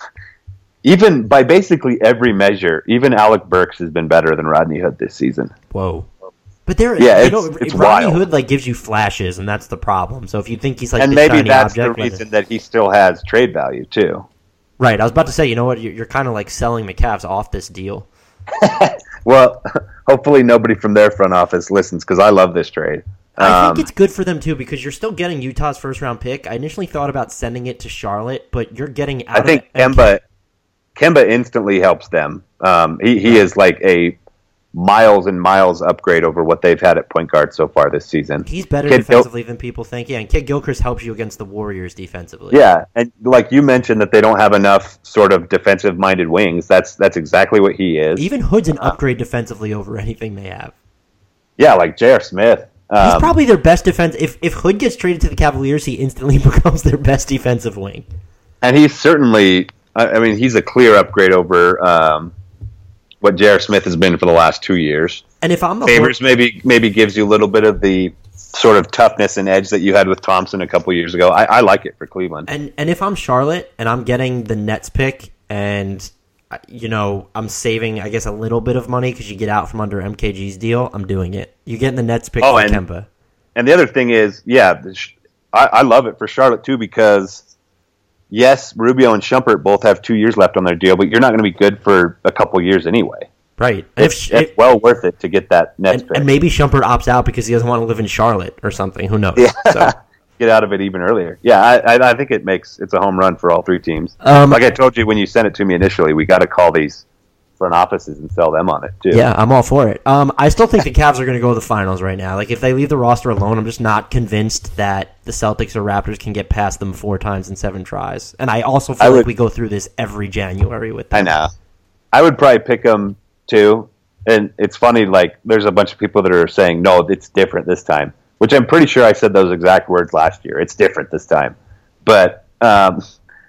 Even by basically every measure, even Alec Burks has been better than Rodney Hood this season. Whoa. But there, yeah, you it's, know, it's Rodney wild. Hood like gives you flashes, and that's the problem. So if you think he's like and the maybe shiny that's object, the reason that he still has trade value too. Right. I was about to say, you know what? You're, you're kind of like selling the Cavs off this deal. Well, hopefully nobody from their front office listens because I love this trade. I Um, think it's good for them too because you're still getting Utah's first round pick. I initially thought about sending it to Charlotte, but you're getting out I think of Kemba, Kemba instantly helps them. Um, he he is like a miles and miles upgrade over what they've had at point guard so far this season. He's better Kid defensively than people think. Yeah, and Kid Gilchrist helps you against the Warriors defensively. Yeah, and like you mentioned that they don't have enough sort of defensive-minded wings. That's that's exactly what he is. Even Hood's an upgrade defensively over anything they have. Yeah, like J R. Smith. Um, He's probably their best defense. If if Hood gets traded to the Cavaliers, he instantly becomes their best defensive wing. and he's certainly, I, I mean, he's a clear upgrade over um, what J R. Smith has been for the last two years. And if I'm the Favors maybe maybe gives you a little bit of the sort of toughness and edge that you had with Thompson a couple years ago. I, I like it for Cleveland. And and if I'm Charlotte and I'm getting the Nets pick and you know I'm saving I guess a little bit of money because you get out from under M K G's deal, I'm doing it. You getting the Nets pick Oh, for and- Kemba. And the other thing is, yeah, the sh- I, I love it for Charlotte too because yes, Rubio and Shumpert both have two years left on their deal, but you're not going to be good for a couple years anyway. Right. And It's, if, it's well worth it to get that Nets and, pick. and maybe Shumpert opts out because he doesn't want to live in Charlotte or something. Who knows? Yeah. So, Get out of it even earlier. Yeah, I, I, I think it makes it's a home run for all three teams. Um, like I told you when you sent it to me initially, we got to call these front offices and sell them on it too. yeah, I'm all for it. Um, I still think the Cavs are going to go to the finals right now. Like if they leave the roster alone, I'm just not convinced that the Celtics or Raptors can get past them four times in seven tries. And I also feel I like would- we go through this every January with them. I know. I would probably pick them too. And it's funny, like there's a bunch of people that are saying, no, it's different this time. Which I'm pretty sure I said those exact words last year. It's different this time. But um,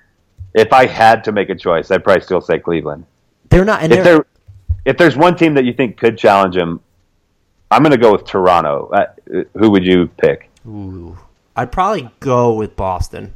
if I had to make a choice, I'd probably still say Cleveland. They're not. And If they're, there, if there's one team that you think could challenge them, I'm going to go with Toronto. Uh, who would you pick? Ooh, I'd probably go with Boston.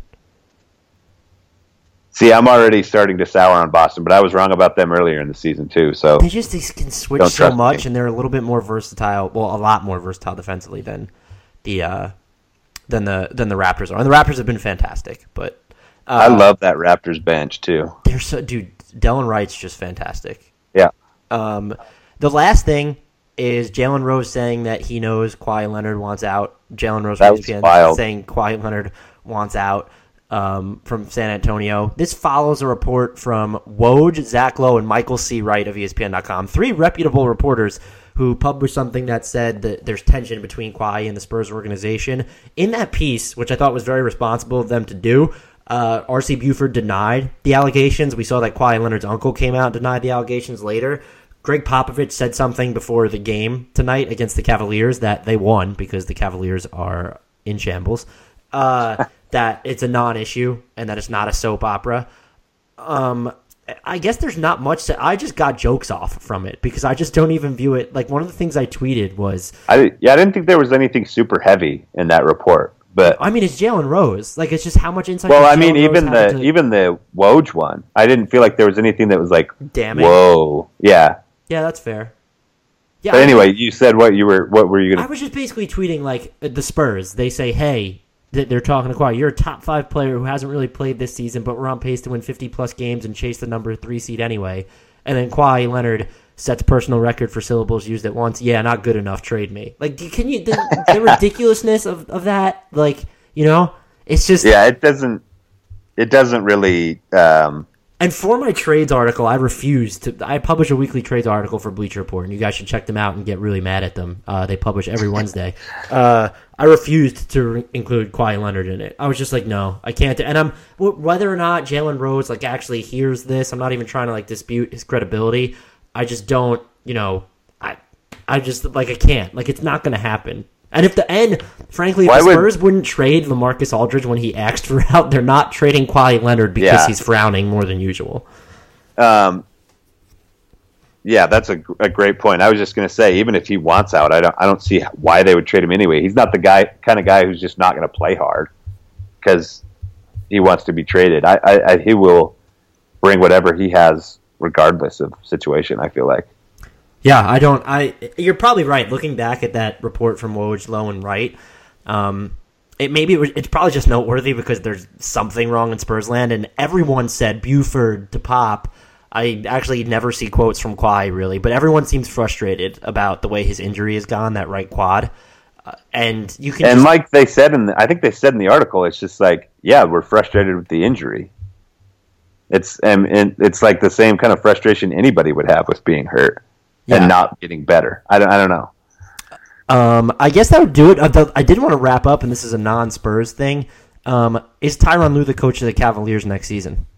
See, I'm already starting to sour on Boston, but I was wrong about them earlier in the season too. So They just they can switch Don't so trust much, me. and they're a little bit more versatile. Well, a lot more versatile defensively than the uh, than the than the Raptors are. And the Raptors have been fantastic, but uh, I love that Raptors bench too. they're so dude. Dylan Wright's just fantastic. Yeah. Um, the last thing is Jalen Rose saying that he knows Kawhi Leonard wants out. Jalen Rose That from was E S P N wild. saying Kawhi Leonard wants out um, from San Antonio. This follows a report from Woj, Zach Lowe, and Michael C. Wright of E S P N dot com, three reputable reporters who published something that said that there's tension between Kawhi and the Spurs organization. In that piece, which I thought was very responsible of them to do, Uh, R C Buford denied the allegations. We saw that Kawhi Leonard's uncle came out and denied the allegations later. Greg Popovich said something before the game tonight against the Cavaliers that they won because the Cavaliers are in shambles. Uh, that it's a non-issue and that it's not a soap opera. Um, I guess there's not much to. I just got jokes off from it because I just don't even view it. Like one of the things I tweeted was, I yeah, I didn't think there was anything super heavy in that report, but I mean, it's Jalen Rose. Like it's just how much insight. well, does I mean, Jalen Rose even have the to- even the Woj one, I didn't feel like there was anything that was like, Damning. whoa, yeah. Yeah, that's fair. Yeah. But I- anyway, you said what you were what were you I gonna? was just basically tweeting like the Spurs. They say, "Hey, they're talking to Kawhi. You're a top five player who hasn't really played this season, but we're on pace to win fifty-plus games and chase the number three seed anyway. And then Kawhi Leonard sets personal record for syllables used at once. Yeah, not good enough. Trade me. Like, can you the, the ridiculousness of, of that? Like, you know, it's just yeah. It doesn't. It doesn't really. Um... And for my trades article, I refused to. I publish a weekly trades article for Bleacher Report, and you guys should check them out and get really mad at them. Uh, they publish every Wednesday. Uh, I refused to re- include Kawhi Leonard in it. I was just like, no, I can't. And I'm whether or not Jalen Rose like actually hears this, I'm not even trying to like dispute his credibility. I just don't, you know, I, I just like I can't. Like it's not going to happen. And if the end, frankly, if Why the Spurs would, wouldn't trade LaMarcus Aldridge when he asked for out, they're not trading Kawhi Leonard because yeah. he's frowning more than usual. Um, yeah, that's a, a great point. I was just going to say, even if he wants out, I don't I don't see why they would trade him anyway. He's not the guy kind of guy who's just not going to play hard because he wants to be traded. I, I, I he will bring whatever he has regardless of situation. I feel like. Yeah, I don't. I you're probably right. Looking back at that report from Woj, Lowe, and Wright, um, it maybe it was, it's probably just noteworthy because there's something wrong in Spurs land, and everyone said Buford to Pop. I actually never see quotes from Kawhi really, but everyone seems frustrated about the way his injury has gone, that right quad, uh, and you can. And just, like they said in, the, I think they said in the article, it's just like, yeah, we're frustrated with the injury. It's and, and it's like the same kind of frustration anybody would have with being hurt. Yeah. And not getting better. I don't. I don't know. Um, I guess that would do it. I did want to wrap up, and this is a non-Spurs thing. Um, is Tyronn Lue the coach of the Cavaliers next season?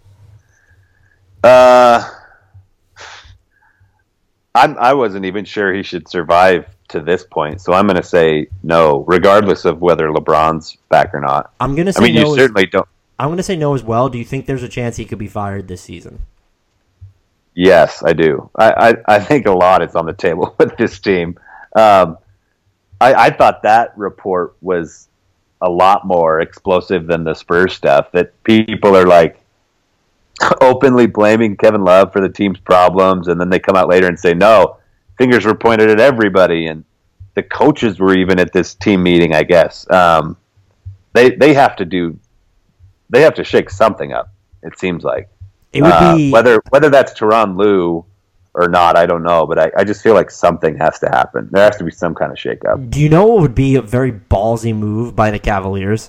Uh, I'm. I wasn't even sure he should survive to this point, so I'm going to say no, regardless of whether LeBron's back or not. I'm going to say I mean, no. you certainly as, don't. I'm going to say no as well. Do you think there's a chance he could be fired this season? Yes, I do. I, I, I think a lot is on the table with this team. Um, I, I thought that report was a lot more explosive than the Spurs stuff, that people are like openly blaming Kevin Love for the team's problems, and then they come out later and say, no, fingers were pointed at everybody, and the coaches were even at this team meeting, I guess. Um, they they have to do, they have to shake something up, it seems like. It would be uh, whether whether that's Tyronn Lue or not, I don't know, but I, I just feel like something has to happen. There has to be some kind of shakeup. Do you know what would be a very ballsy move by the Cavaliers?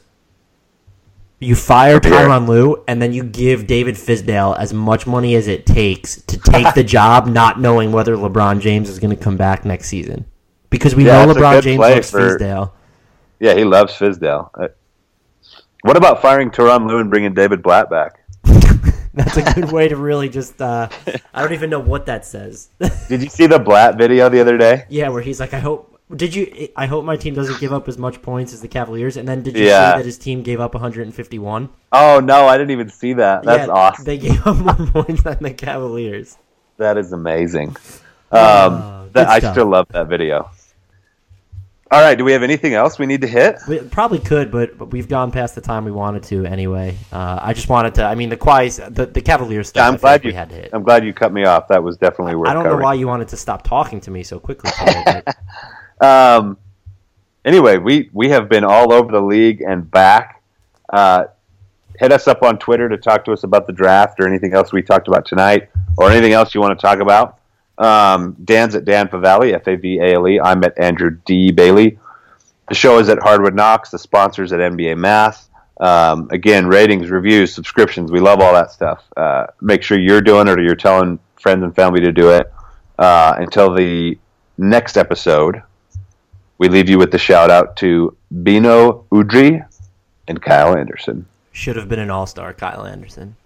You fire Tyronn Lue, and then you give David Fizdale as much money as it takes to take the job, not knowing whether LeBron James is going to come back next season. Because we yeah, know LeBron James loves for, Fizdale. Yeah, he loves Fizdale. Uh, what about firing Tyronn Lue and bringing David Blatt back? That's a good way to really just, uh, I don't even know what that says. Did you see the Blatt video the other day? Yeah, where he's like, I hope, did you, I hope my team doesn't give up as much points as the Cavaliers. And then did you yeah. see that his team gave up one hundred fifty-one? Oh, no, I didn't even see that. That's yeah, awesome. They gave up more points than the Cavaliers. That is amazing. Um, uh, that, I still love that video. All right, do we have anything else we need to hit? We probably could, but, but we've gone past the time we wanted to anyway. Uh, I just wanted to. I mean, the Kawhi, the the Cavaliers stuff. Yeah, I'm I glad like you. we had to hit. I'm glad you cut me off. That was definitely worth. I don't covering. know why you wanted to stop talking to me so quickly today. But... um. Anyway, we we have been all over the league and back. Uh, hit us up on Twitter to talk to us about the draft or anything else we talked about tonight, or anything else you want to talk about. Um, Dan's at Dan Favale, F A V A L E. I'm at Andrew D. Bailey. The show is at Hardwood Knocks. The sponsors at N B A Math. Um, again, ratings, reviews, subscriptions. We love all that stuff. Uh, make sure you're doing it or you're telling friends and family to do it. Uh, until the next episode, we leave you with the shout out to Bino Udry and Kyle Anderson. Should have been an all-star, Kyle Anderson.